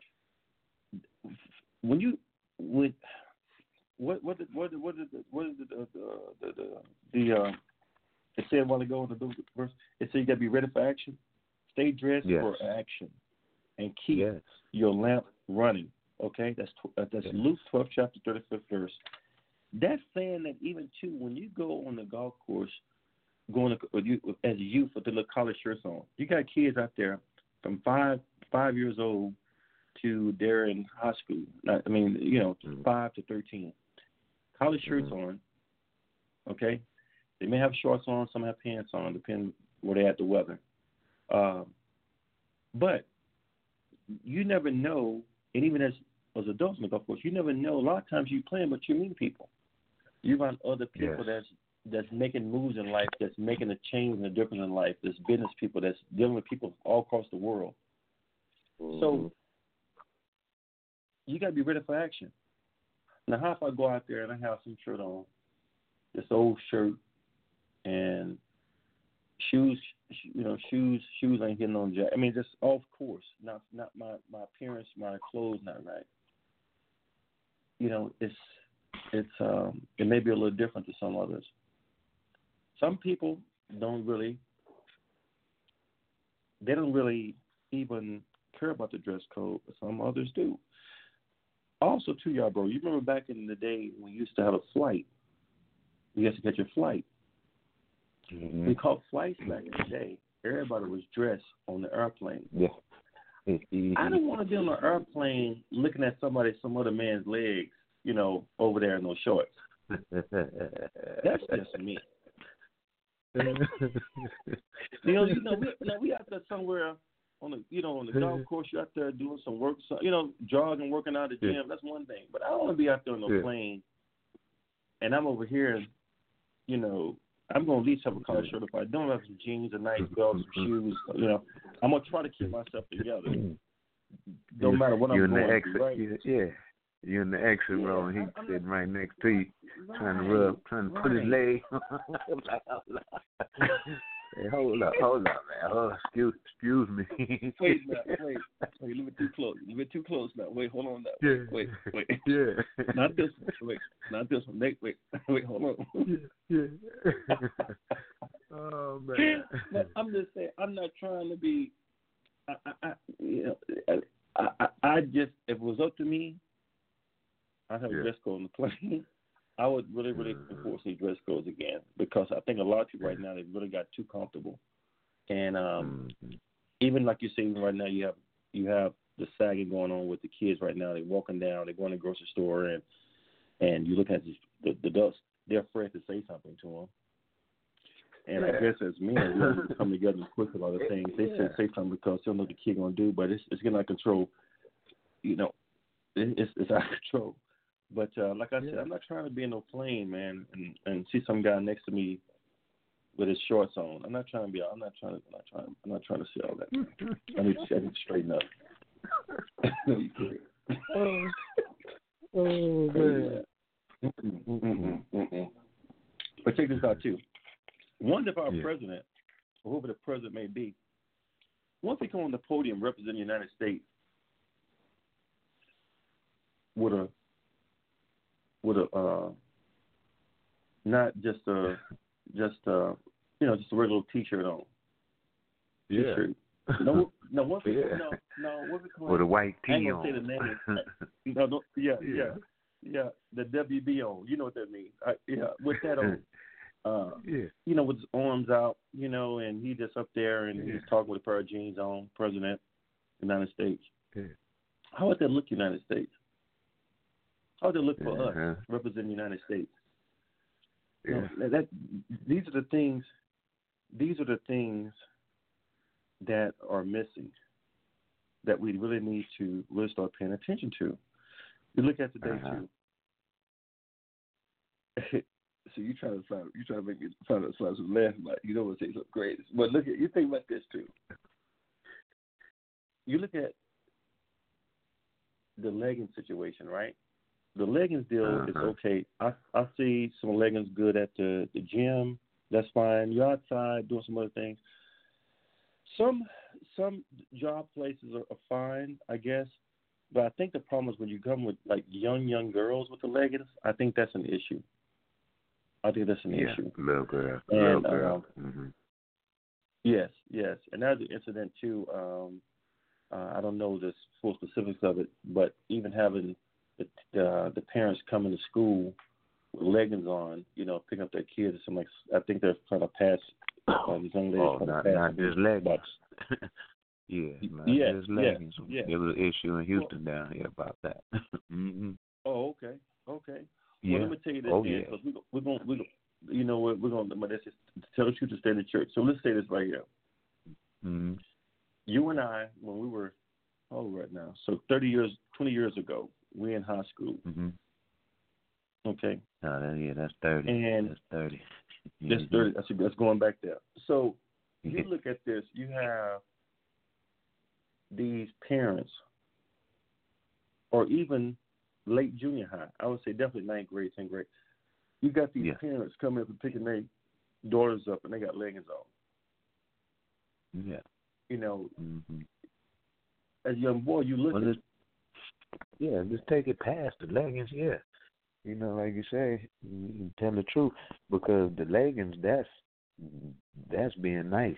when you when what what what what is the what is the the the the, the uh, It said a while ago in the verse, it said you got to be ready for action. Stay dressed yes. for action, and keep yes. your lamp running. Okay, that's uh, that's yes. Luke twelve, chapter thirty-fifth verse. That's saying that even too, when you go on the golf course, going to, you, as a youth with the little collar shirts on, you got kids out there from five five years old to they're in high school. I mean, you know, mm-hmm. five to thirteen, collar shirts mm-hmm. on. Okay, they may have shorts on, some have pants on, depending where they at the weather. Uh, but you never know, and even as as adults in the golf course, you never know. A lot of times you playing, but you meet people. You find other people yes. that's that's making moves in life, that's making a change and a difference in life. There's business people that's dealing with people all across the world. Mm-hmm. So you got to be ready for action. Now, how if I go out there and I have some shirt on, this old shirt, and shoes, you know, shoes, shoes ain't getting on jack. I mean, just off course. Not, not my, my appearance, my clothes not right. You know, it's, it's, um, it may be a little different to some others. Some people don't really, they don't really even care about the dress code, but some others do. Also, too, y'all, bro, you remember back in the day when you used to have a flight, you used to get your flight. Mm-hmm. We caught flights back in the day. Everybody was dressed on the airplane. Yeah. I don't want to be on an airplane looking at somebody, some other man's legs, you know, over there in those shorts. That's just me. you know, you know, we, you know, we out there somewhere on the, you know, on the golf course. You out there doing some work, so, you know, jogging, working out at the gym. Yeah. That's one thing. But I don't want to be out there on no yeah. plane, and I'm over here, you know. I'm going to at least have a collar shirt. If I don't have some jeans, a nice belt, some shoes, you know, I'm going to try to keep myself together. No matter what you're I'm in going the exit, through, right? Yeah. You're in the exit yeah, row, and he's I'm sitting not, right next to you, right, trying to rub, trying to right. put his leg. Hey, hold up, hold up, man. Oh, excuse, excuse me. wait, now, wait, wait, a little bit too close. A little bit too close now. Wait, hold on now. Yeah. Wait, wait. Yeah. Not this one. Wait, not this one. Wait, wait, wait, hold on. Yeah. yeah. Oh man. But I'm just saying, I'm not trying to be. I, I, I you know, I, I, I just, if it was up to me, I'd have yeah. a dress code on the plane. I would really, really enforce these dress codes again, because I think a lot of people right now, they've really got too comfortable. And um, mm-hmm. even like you're saying right now, you have you have the sagging going on with the kids right now. They're walking down, they're going to the grocery store, and and you look at the, the, the dust. They're afraid to say something to them. And yeah. I guess as men, we have to come together and push a lot of things. They yeah. say say something because they don't know what the kid going to do, but it's it's getting out of control. You know, it, it's, it's out of control. But uh, like I yeah. said, I'm not trying to be in no plane, man, and, and see some guy next to me with his shorts on. I'm not trying to be. I'm not trying to. I'm not trying. I'm not trying to see all that. I need to, I need to straighten up. No, you can't. Oh, oh man. Mm-mm, mm-mm, mm-mm. But check this out too. Once if our yeah. president, or whoever the president may be, once he come on the podium representing the United States with a with a uh, not just a just a you know just a regular T-shirt on. Yeah. T-shirt. No, no. Once we, yeah. no, no. What we call with a white tee I ain't on. gonna say the name. no, no. Yeah, yeah, yeah, yeah. The W B on. You know what that means? I, yeah, with that on. Uh, yeah. You know, with his arms out. You know, and he just up there and yeah. he's talking with a pair of jeans on. President, United States. Yeah. How would that look, United States? How would it look for uh-huh. us representing the United States? Yeah. You know, that these are the things. These are the things that are missing, that we really need to really start paying attention to. You look at today uh-huh. too. So you try to find, you try to make me find out some laughing about. You don't want to say something great, but look at you think about this too. You look at the leggings situation, right? The leggings deal uh-huh. is okay. I I see some leggings good at the, the gym. That's fine. You're outside doing some other things. Some some job places are, are fine, I guess. But I think the problem is when you come with like young young girls with the leggings. I think that's an issue. I think that's an Yeah, issue. little girl, little And girl. um, Mm-hmm. yes, yes, and that's an incident too. Um, uh, I don't know the full specifics of it, but even having the uh, the parents coming to school with leggings on, you know, picking up their kids, and like I think they're trying to pass. Uh, these young ladies Oh, trying not to pass. not just leggings. yeah, not Yes, just yes, leggings. yes. There was an issue in Houston well, down here about that. mm-hmm. Oh, okay, okay. Yeah. Well, let me tell you this, oh, Dan, yeah. because we we're gonna we gonna, you know what we're gonna let's just tell the truth to stay in the church. So let's say this right here. Mm-hmm. You and I, when we were oh right now, so thirty years, twenty years ago, we in high school. Mm-hmm. Okay. Oh, that, yeah, that's thirty. And that's thirty. That's mm-hmm. thirty. That's that's going back there. So you yeah. look at this. You have these parents, or even late junior high. I would say definitely ninth grade, tenth grade. You got these yeah. parents coming up and picking their daughters up, and they got leggings on. Yeah. You know, mm-hmm. as a young boy, you look well, at. Yeah, just take it past the leggings. Yeah. You know, like you say, you tell the truth, because the leggings, that's that's being nice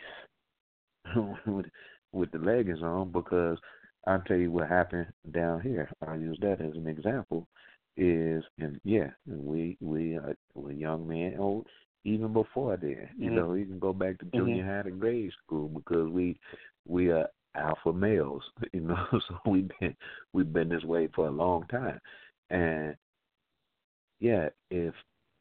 with, with the leggings on. Because I'll tell you what happened down here. I'll use that as an example. Is and yeah, we we are we're young men, old even before then. You Mm-hmm. know, you can go back to junior mm-hmm. high to grade school, because we we are alpha males. You know, so we've been we've been this way for a long time, and yeah, if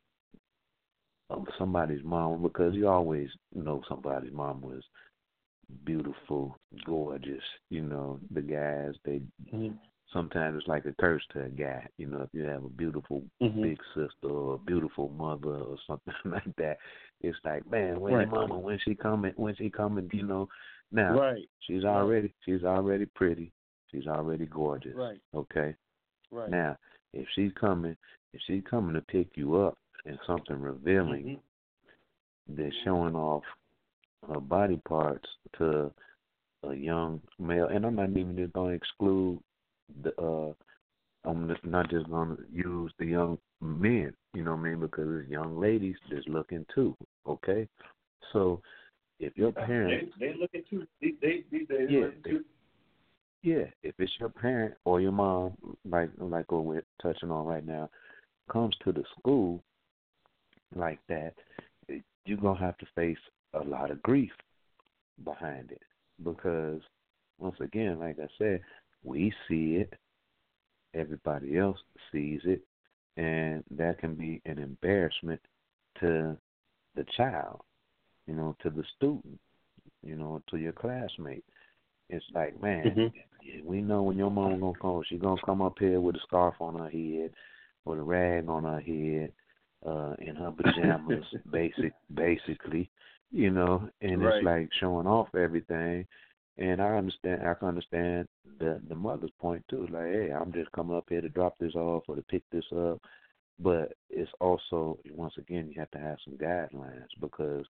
somebody's mom, because you always know somebody's mom was beautiful, gorgeous, you know, the guys, they Mm-hmm. sometimes it's like a curse to a guy, you know, if you have a beautiful mm-hmm. big sister or a beautiful mother or something like that, it's like, man, where's right. your mama? When she coming? When she coming? You know, now right. she's right. already she's already pretty, she's already gorgeous, right. okay. Right. Now, if she's coming, if she's coming to pick you up in something revealing, mm-hmm. they're showing off her body parts to a young male, and I'm not even just going to exclude the. Uh, I'm just not just going to use the young men, you know what I mean? Because there's young ladies that's looking too. Okay, so if your parents, they, they looking too. They they they, they yeah, looking too. Yeah, if it's your parent or your mom, like like what we're touching on right now, comes to the school like that, you're going to have to face a lot of grief behind it. Because, once again, like I said, we see it, everybody else sees it, and that can be an embarrassment to the child, you know, to the student, you know, to your classmate. It's like, man, mm-hmm. we know when your mom gonna come, she gonna come up here with a scarf on her head, with a rag on her head, uh, in her pajamas, basic, basically, you know, and right. It's like showing off everything. And I understand, I can understand the the mother's point too. Like, hey, I'm just coming up here to drop this off or to pick this up. But it's also, once again, you have to have some guidelines, because,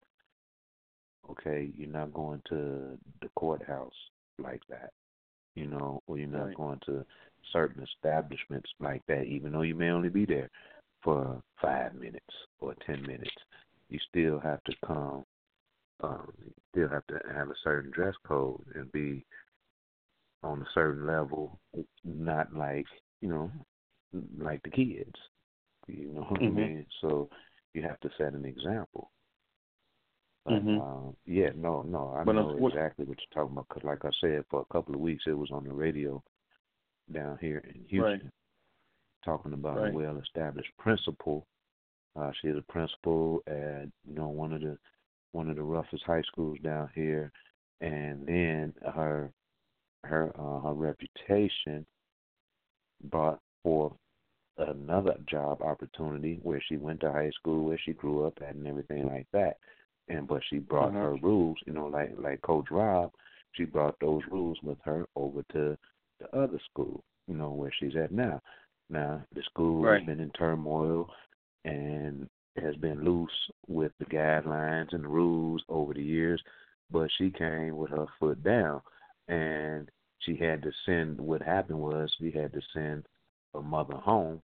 okay, you're not going to the courthouse like that, you know, or you're not right. going to certain establishments like that, even though you may only be there for five minutes or ten minutes. You still have to come, um, you still have to have a certain dress code and be on a certain level, not like, you know, like the kids, you know what mm-hmm. I mean? So you have to set an example. But, mm-hmm. um, yeah, no, no, I but know what, exactly what you're talking about. Because, like I said, for a couple of weeks, it was on the radio down here in Houston, right. talking about right. a well-established principal. Uh, she is a principal at, you know, one of the one of the roughest high schools down here, and then her her uh, her reputation brought forth another job opportunity where she went to high school, where she grew up at, and everything like that. And but she brought uh-huh. her rules, you know, like like Coach Rob, she brought those rules with her over to the other school, you know, where she's at now. Now the school right. has been in turmoil and has been loose with the guidelines and the rules over the years, but she came with her foot down, and she had to send. What happened was she had to send her mother home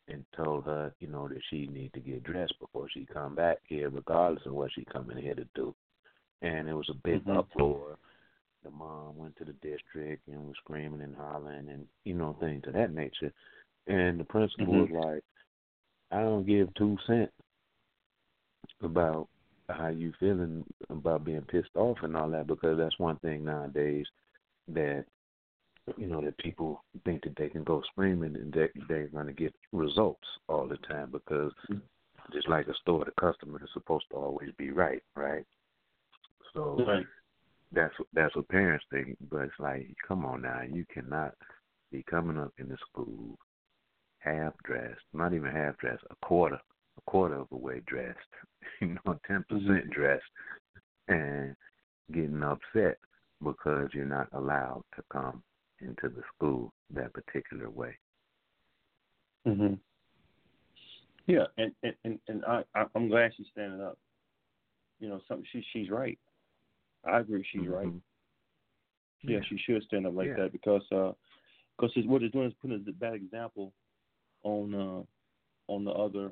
and told her, you know, that she need to get dressed before she come back here, regardless of what she coming here to do. And it was a big mm-hmm. uproar. The mom went to the district and was screaming and hollering and, you know, things of that nature. And the principal mm-hmm. was like, I don't give two cents about how you feeling about being pissed off and all that, because that's one thing nowadays that, you know, that people think that they can go screaming and that they're going to get results all the time, because just like a store, the customer is supposed to always be right, right? So right. that's that's what parents think, but it's like, come on now, you cannot be coming up in the school half dressed, not even half dressed, a quarter, a quarter of the way dressed, you know, ten percent mm-hmm. dressed, and getting upset because you're not allowed to come into the school that particular way. Mhm. Yeah, and and and, and I, I I'm glad she's standing up. You know, something she she's right. I agree, she's mm-hmm. right. Yeah, yeah, she should stand up like yeah. that, because uh, because what it's doing is putting a bad example on uh, on the other,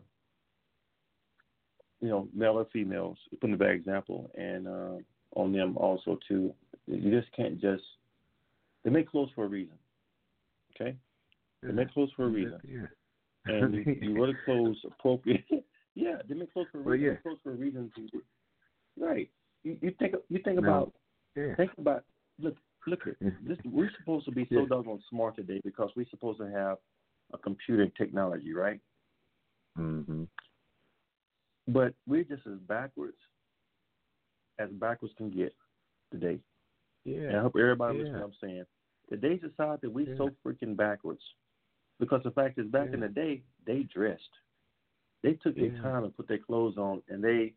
you know, male or females, putting a bad example, and uh, on them also too. You just can't just. They make clothes for a reason. Okay, they yeah. make clothes for a reason. Yeah. And you, you wear the clothes appropriate. Yeah, they make clothes for a reason. Well, yeah. Clothes for a reason. Right. You, you think you think no. about yeah. think about look look at this. We're supposed to be so yeah. doggone smart today because we're supposed to have a computer and technology, right? Mm-hmm. But we're just as backwards as backwards can get today. Yeah. And I hope everybody yeah. listens to what I'm saying. Today's society, we're yeah. so freaking backwards. Because the fact is, back yeah. in the day, they dressed. They took yeah. their time and put their clothes on, and they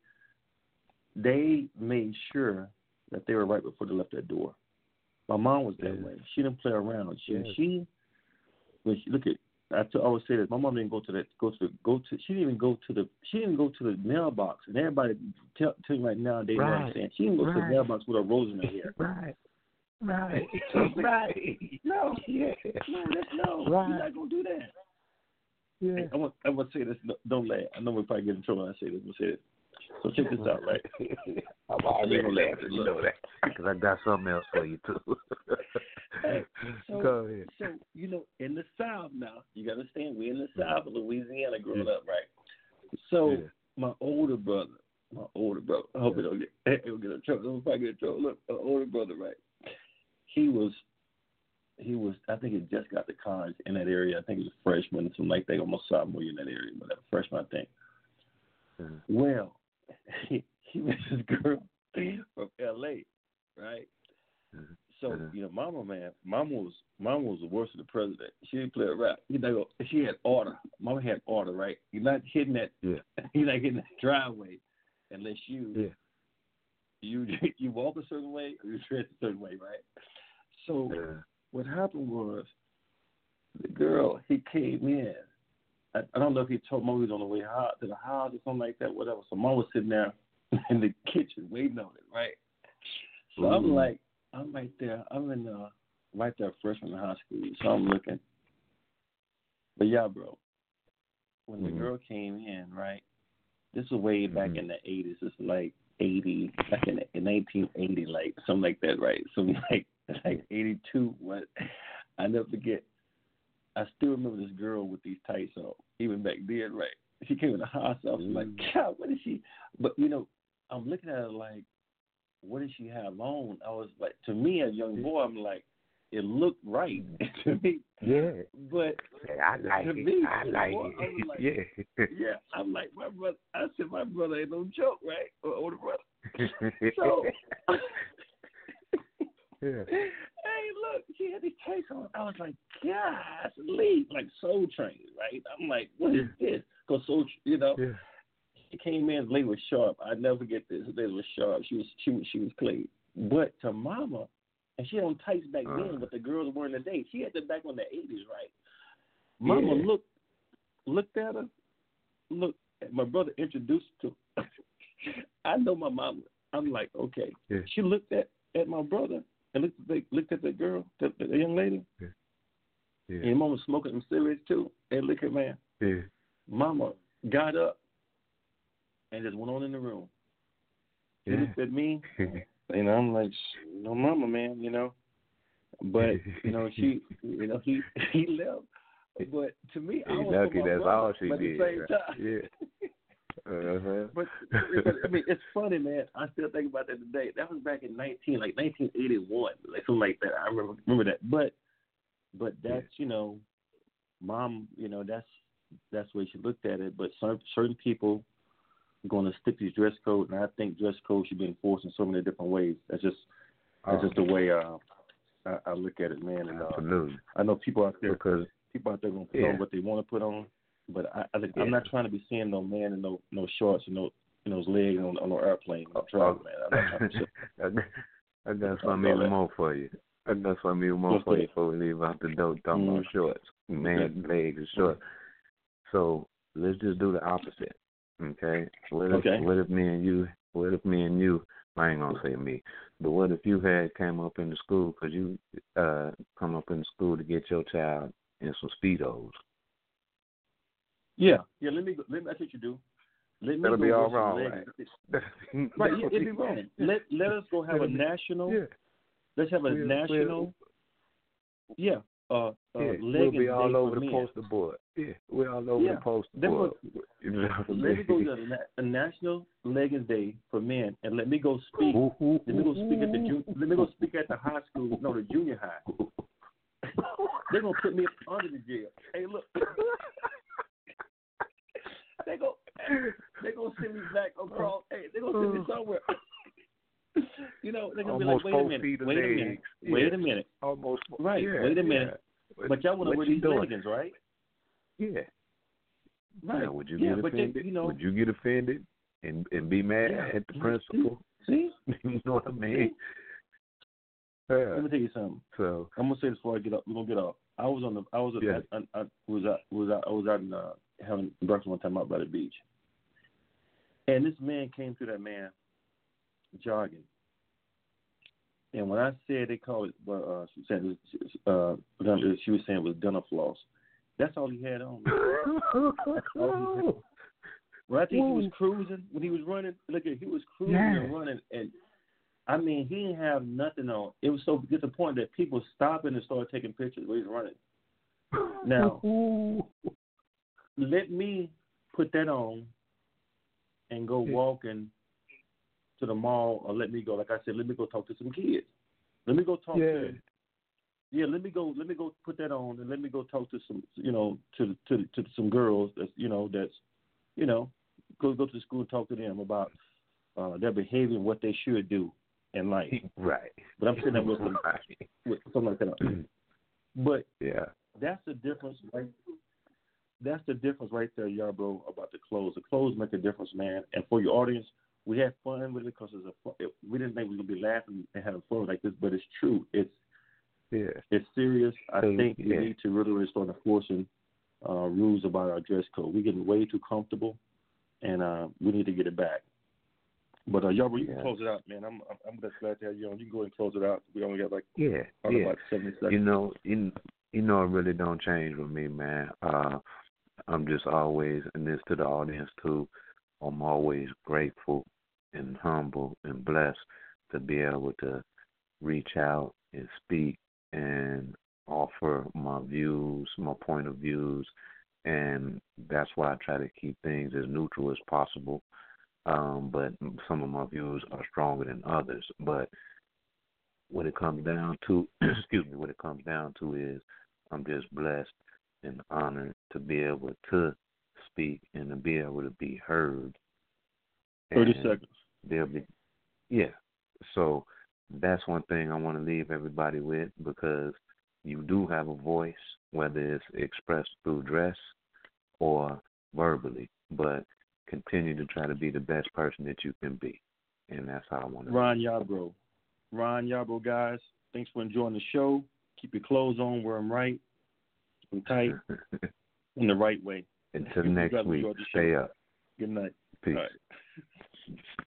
they made sure that they were right before they left their door. My mom was that yeah. way. She didn't play around. She yeah. she, when she look at, I, t- I always say this. My mom didn't go to the go to the, go to. She didn't even go to the. She didn't go to the mailbox. And everybody tell, tell you right now, they right. know what I'm saying. She didn't go right. to the mailbox with a rose in her hair. Right. Right. right. No. Yeah. No. That's no. Right. You're not gonna do that. Yeah. Hey, I want I want to say this. No, don't laugh. I know we'll probably get in trouble when I say this. I'm gonna say this. So check this out, right? I'm already laughing. You know that because I got something else for you too. Hey, so, Go ahead. So you know, in the South now, you got to understand we're in the South of Louisiana, growing yeah. up, right? So yeah. my older brother, my older brother. I hope yeah. he don't get he don't get in trouble. Don't probably get in trouble. Look, my older brother, right? He was. He was, I think he just got to college in that area. I think he was a freshman, something like that, almost sophomore year in that area, but a freshman, I think. Mm-hmm. Well, he, he met this girl from L A, right? Mm-hmm. So, mm-hmm. you know, Mama, man, Mama was Mama was the worst of the president. She didn't play around. You know, she had order. Mama had order, right? You're not hitting that. Yeah. You're not hitting that driveway unless you yeah. you you walk a certain way or you dress a certain way, right? So. Yeah. What happened was the girl, he came in. I, I don't know if he told Mom he was on the way out to the house or something like that, whatever. So Mom was sitting there in the kitchen waiting on it, right? So mm. I'm like, I'm right there. I'm in uh, right there freshman in high school. So I'm looking. But yeah, bro, when mm-hmm. the girl came in, right, this was way back mm-hmm. in the eighties. This is like eighty, back in, in nineteen eighty, like something like that, right? Something like like eighty-two. What I never forget. I still remember this girl with these tights on, even back then, right? She came in the house. I was mm. like, God, what is she? But you know, I'm looking at her like, what does she have on? I was like, to me, as a young boy, I'm like, it looked right to me. Yeah. But I like to it. me, I like boy, it. I like, yeah. Yeah. I'm like, my brother. I said, my brother ain't no joke, right? Or older brother. So. Yeah. Hey, look, she had these tights on. I was like, gosh, leave, like Soul Train, right? I'm like, what is this? Because Soul, you know, yeah. She came in. Lady was sharp. I never forget this. Lady was sharp. She was, she was, she was clean. But to Mama, and she had on tights back uh, then, but the girls were in the day. She had them back in the eighties, right? Mama yeah. looked, looked at her. Look, my brother introduced her to. I know my mama. I'm like, okay. Yeah. She looked at, at my brother. And looked at, the, looked at that girl, the, the young lady. Yeah. Yeah. And mom was smoking some cigarettes too. And look at man, Yeah. Mama got up and just went on in the room. He Yeah. looked at me, and I'm like, no, Mama, man, you know. But you know, she, you know, he he left. But to me, I Hey, was lucky for my that's brother, all she but did. at the same Right? time, Yeah. Uh-huh. but, but I mean, it's funny, man. I still think about that today. That was back in nineteen, like nineteen eighty-one, like something like that. I remember remember that. But but that's Yeah. you know, Mom, you know, that's that's the way she looked at it. But some certain people are going to stick to dress code, and I think dress code should be enforced in so many different ways. That's just that's Oh, just the way uh, I, I look at it, man. And uh, absolutely. I know people out there Because people out there going to put yeah. on what they want to put on. But I, I think Yeah. I'm not trying to be seeing no man in no no shorts and no in those legs on, on no airplane. I'm trying, man. I'm not trying to. I got, I got All something even that. more for you. I got something even more What's for you that? before we leave out the door talking Mm. about shorts. Man, legs and shorts. So let's just do the opposite. Okay? What if, Okay. what if me and you, what if me and you, I ain't going to say me, but what if you had came up in the school, because you uh, come up in the school to get your child in some Speedos? Yeah, yeah. Let me go, let me. That's what you do. Let me That'll go be all get some wrong, leggings. right? Right, yeah, it'd be wrong. Let let us go have a That'll be- national. Yeah. Let's have a We'll- national. Yeah. Uh, uh, Yeah, leggings we'll be all day over for the men. poster board. Yeah, we're all over Yeah. the poster Then board. Let me go to a, na- a national leggings day for men, and let me go speak. Let me go speak at the ju- let me go speak at the high school. No, the junior high. They're gonna put me up under the jail. Hey, look. they go. They gonna send me back across. Hey, they gonna send me somewhere. You know, they're gonna Almost be like, wait a four minute, feet of wait a minute, legs. wait Yeah. a minute. Almost. Right. Yeah, Wait a minute. yeah. But y'all want to What wear you these doing? leggings, right? Yeah. Right. Now, would you yeah, get but offended? they, you know, Would you get offended and and be mad yeah. at the principal? See? You know what I mean? Yeah. Let me tell you something. So I'm gonna say this before I get up. We're gonna get off. I was on the. I was. Yeah. I, I, I was out. Was out. I was out in uh, having breakfast one time out by the beach, and this man came through that man jogging. And when I said they call it, well, uh, she said, it was, uh, she was saying it was dental floss. That's all he had on. That's all he had. Well, I think he was cruising when he was running. Look at, he was cruising Yeah. and running, and I mean, he didn't have nothing on. It was so to the point that people stopping and started taking pictures while he's running. Now, let me put that on and go walking to the mall, or let me go, like I said, let me go talk to some kids. Let me go talk Yeah. to, yeah, let me go, let me go put that on, and let me go talk to some, you know, to to to some girls that's, you know, that's, you know, go go to school and talk to them about uh, their behavior and what they should do in life. Right. But I'm sitting there with, them, Right. with something like that. But Yeah. that's the difference, right? That's the difference right there, y'all, bro, about the clothes. The clothes make a difference, man. And for your audience, we had fun with it because it's a fun, it, we didn't think we would be laughing and having fun like this, but it's true. It's Yeah. it's serious. I So, think yeah. we need to really, really start enforcing uh, rules about our dress code. We're getting way too comfortable, and uh, we need to get it back. But uh, y'all, bro, you Yeah. can close it out, man. I'm I'm, I'm just glad to have you on. You can go ahead and close it out. We only got like Yeah. I don't know, Yeah. about seventy seconds. You know, you, you know, it really don't change with me, man. Uh, I'm just always, and this to the audience too, I'm always grateful and humble and blessed to be able to reach out and speak and offer my views, my point of views, and that's why I try to keep things as neutral as possible. Um, but some of my views are stronger than others. But what it comes down to, excuse me, what it comes down to is I'm just blessed and honored to be able to speak and to be able to be heard. Thirty And seconds. There'll be, yeah. So that's one thing I want to leave everybody with, because you do have a voice, whether it's expressed through dress or verbally, but continue to try to be the best person that you can be. And that's how I want to Ron Yarbrough. Ron Yarbrough, guys, thanks for enjoying the show. Keep your clothes on, wear them right, keep them tight, in the right way. Until You next guys week, enjoyed the stay show. up. Good night. Peace. All right.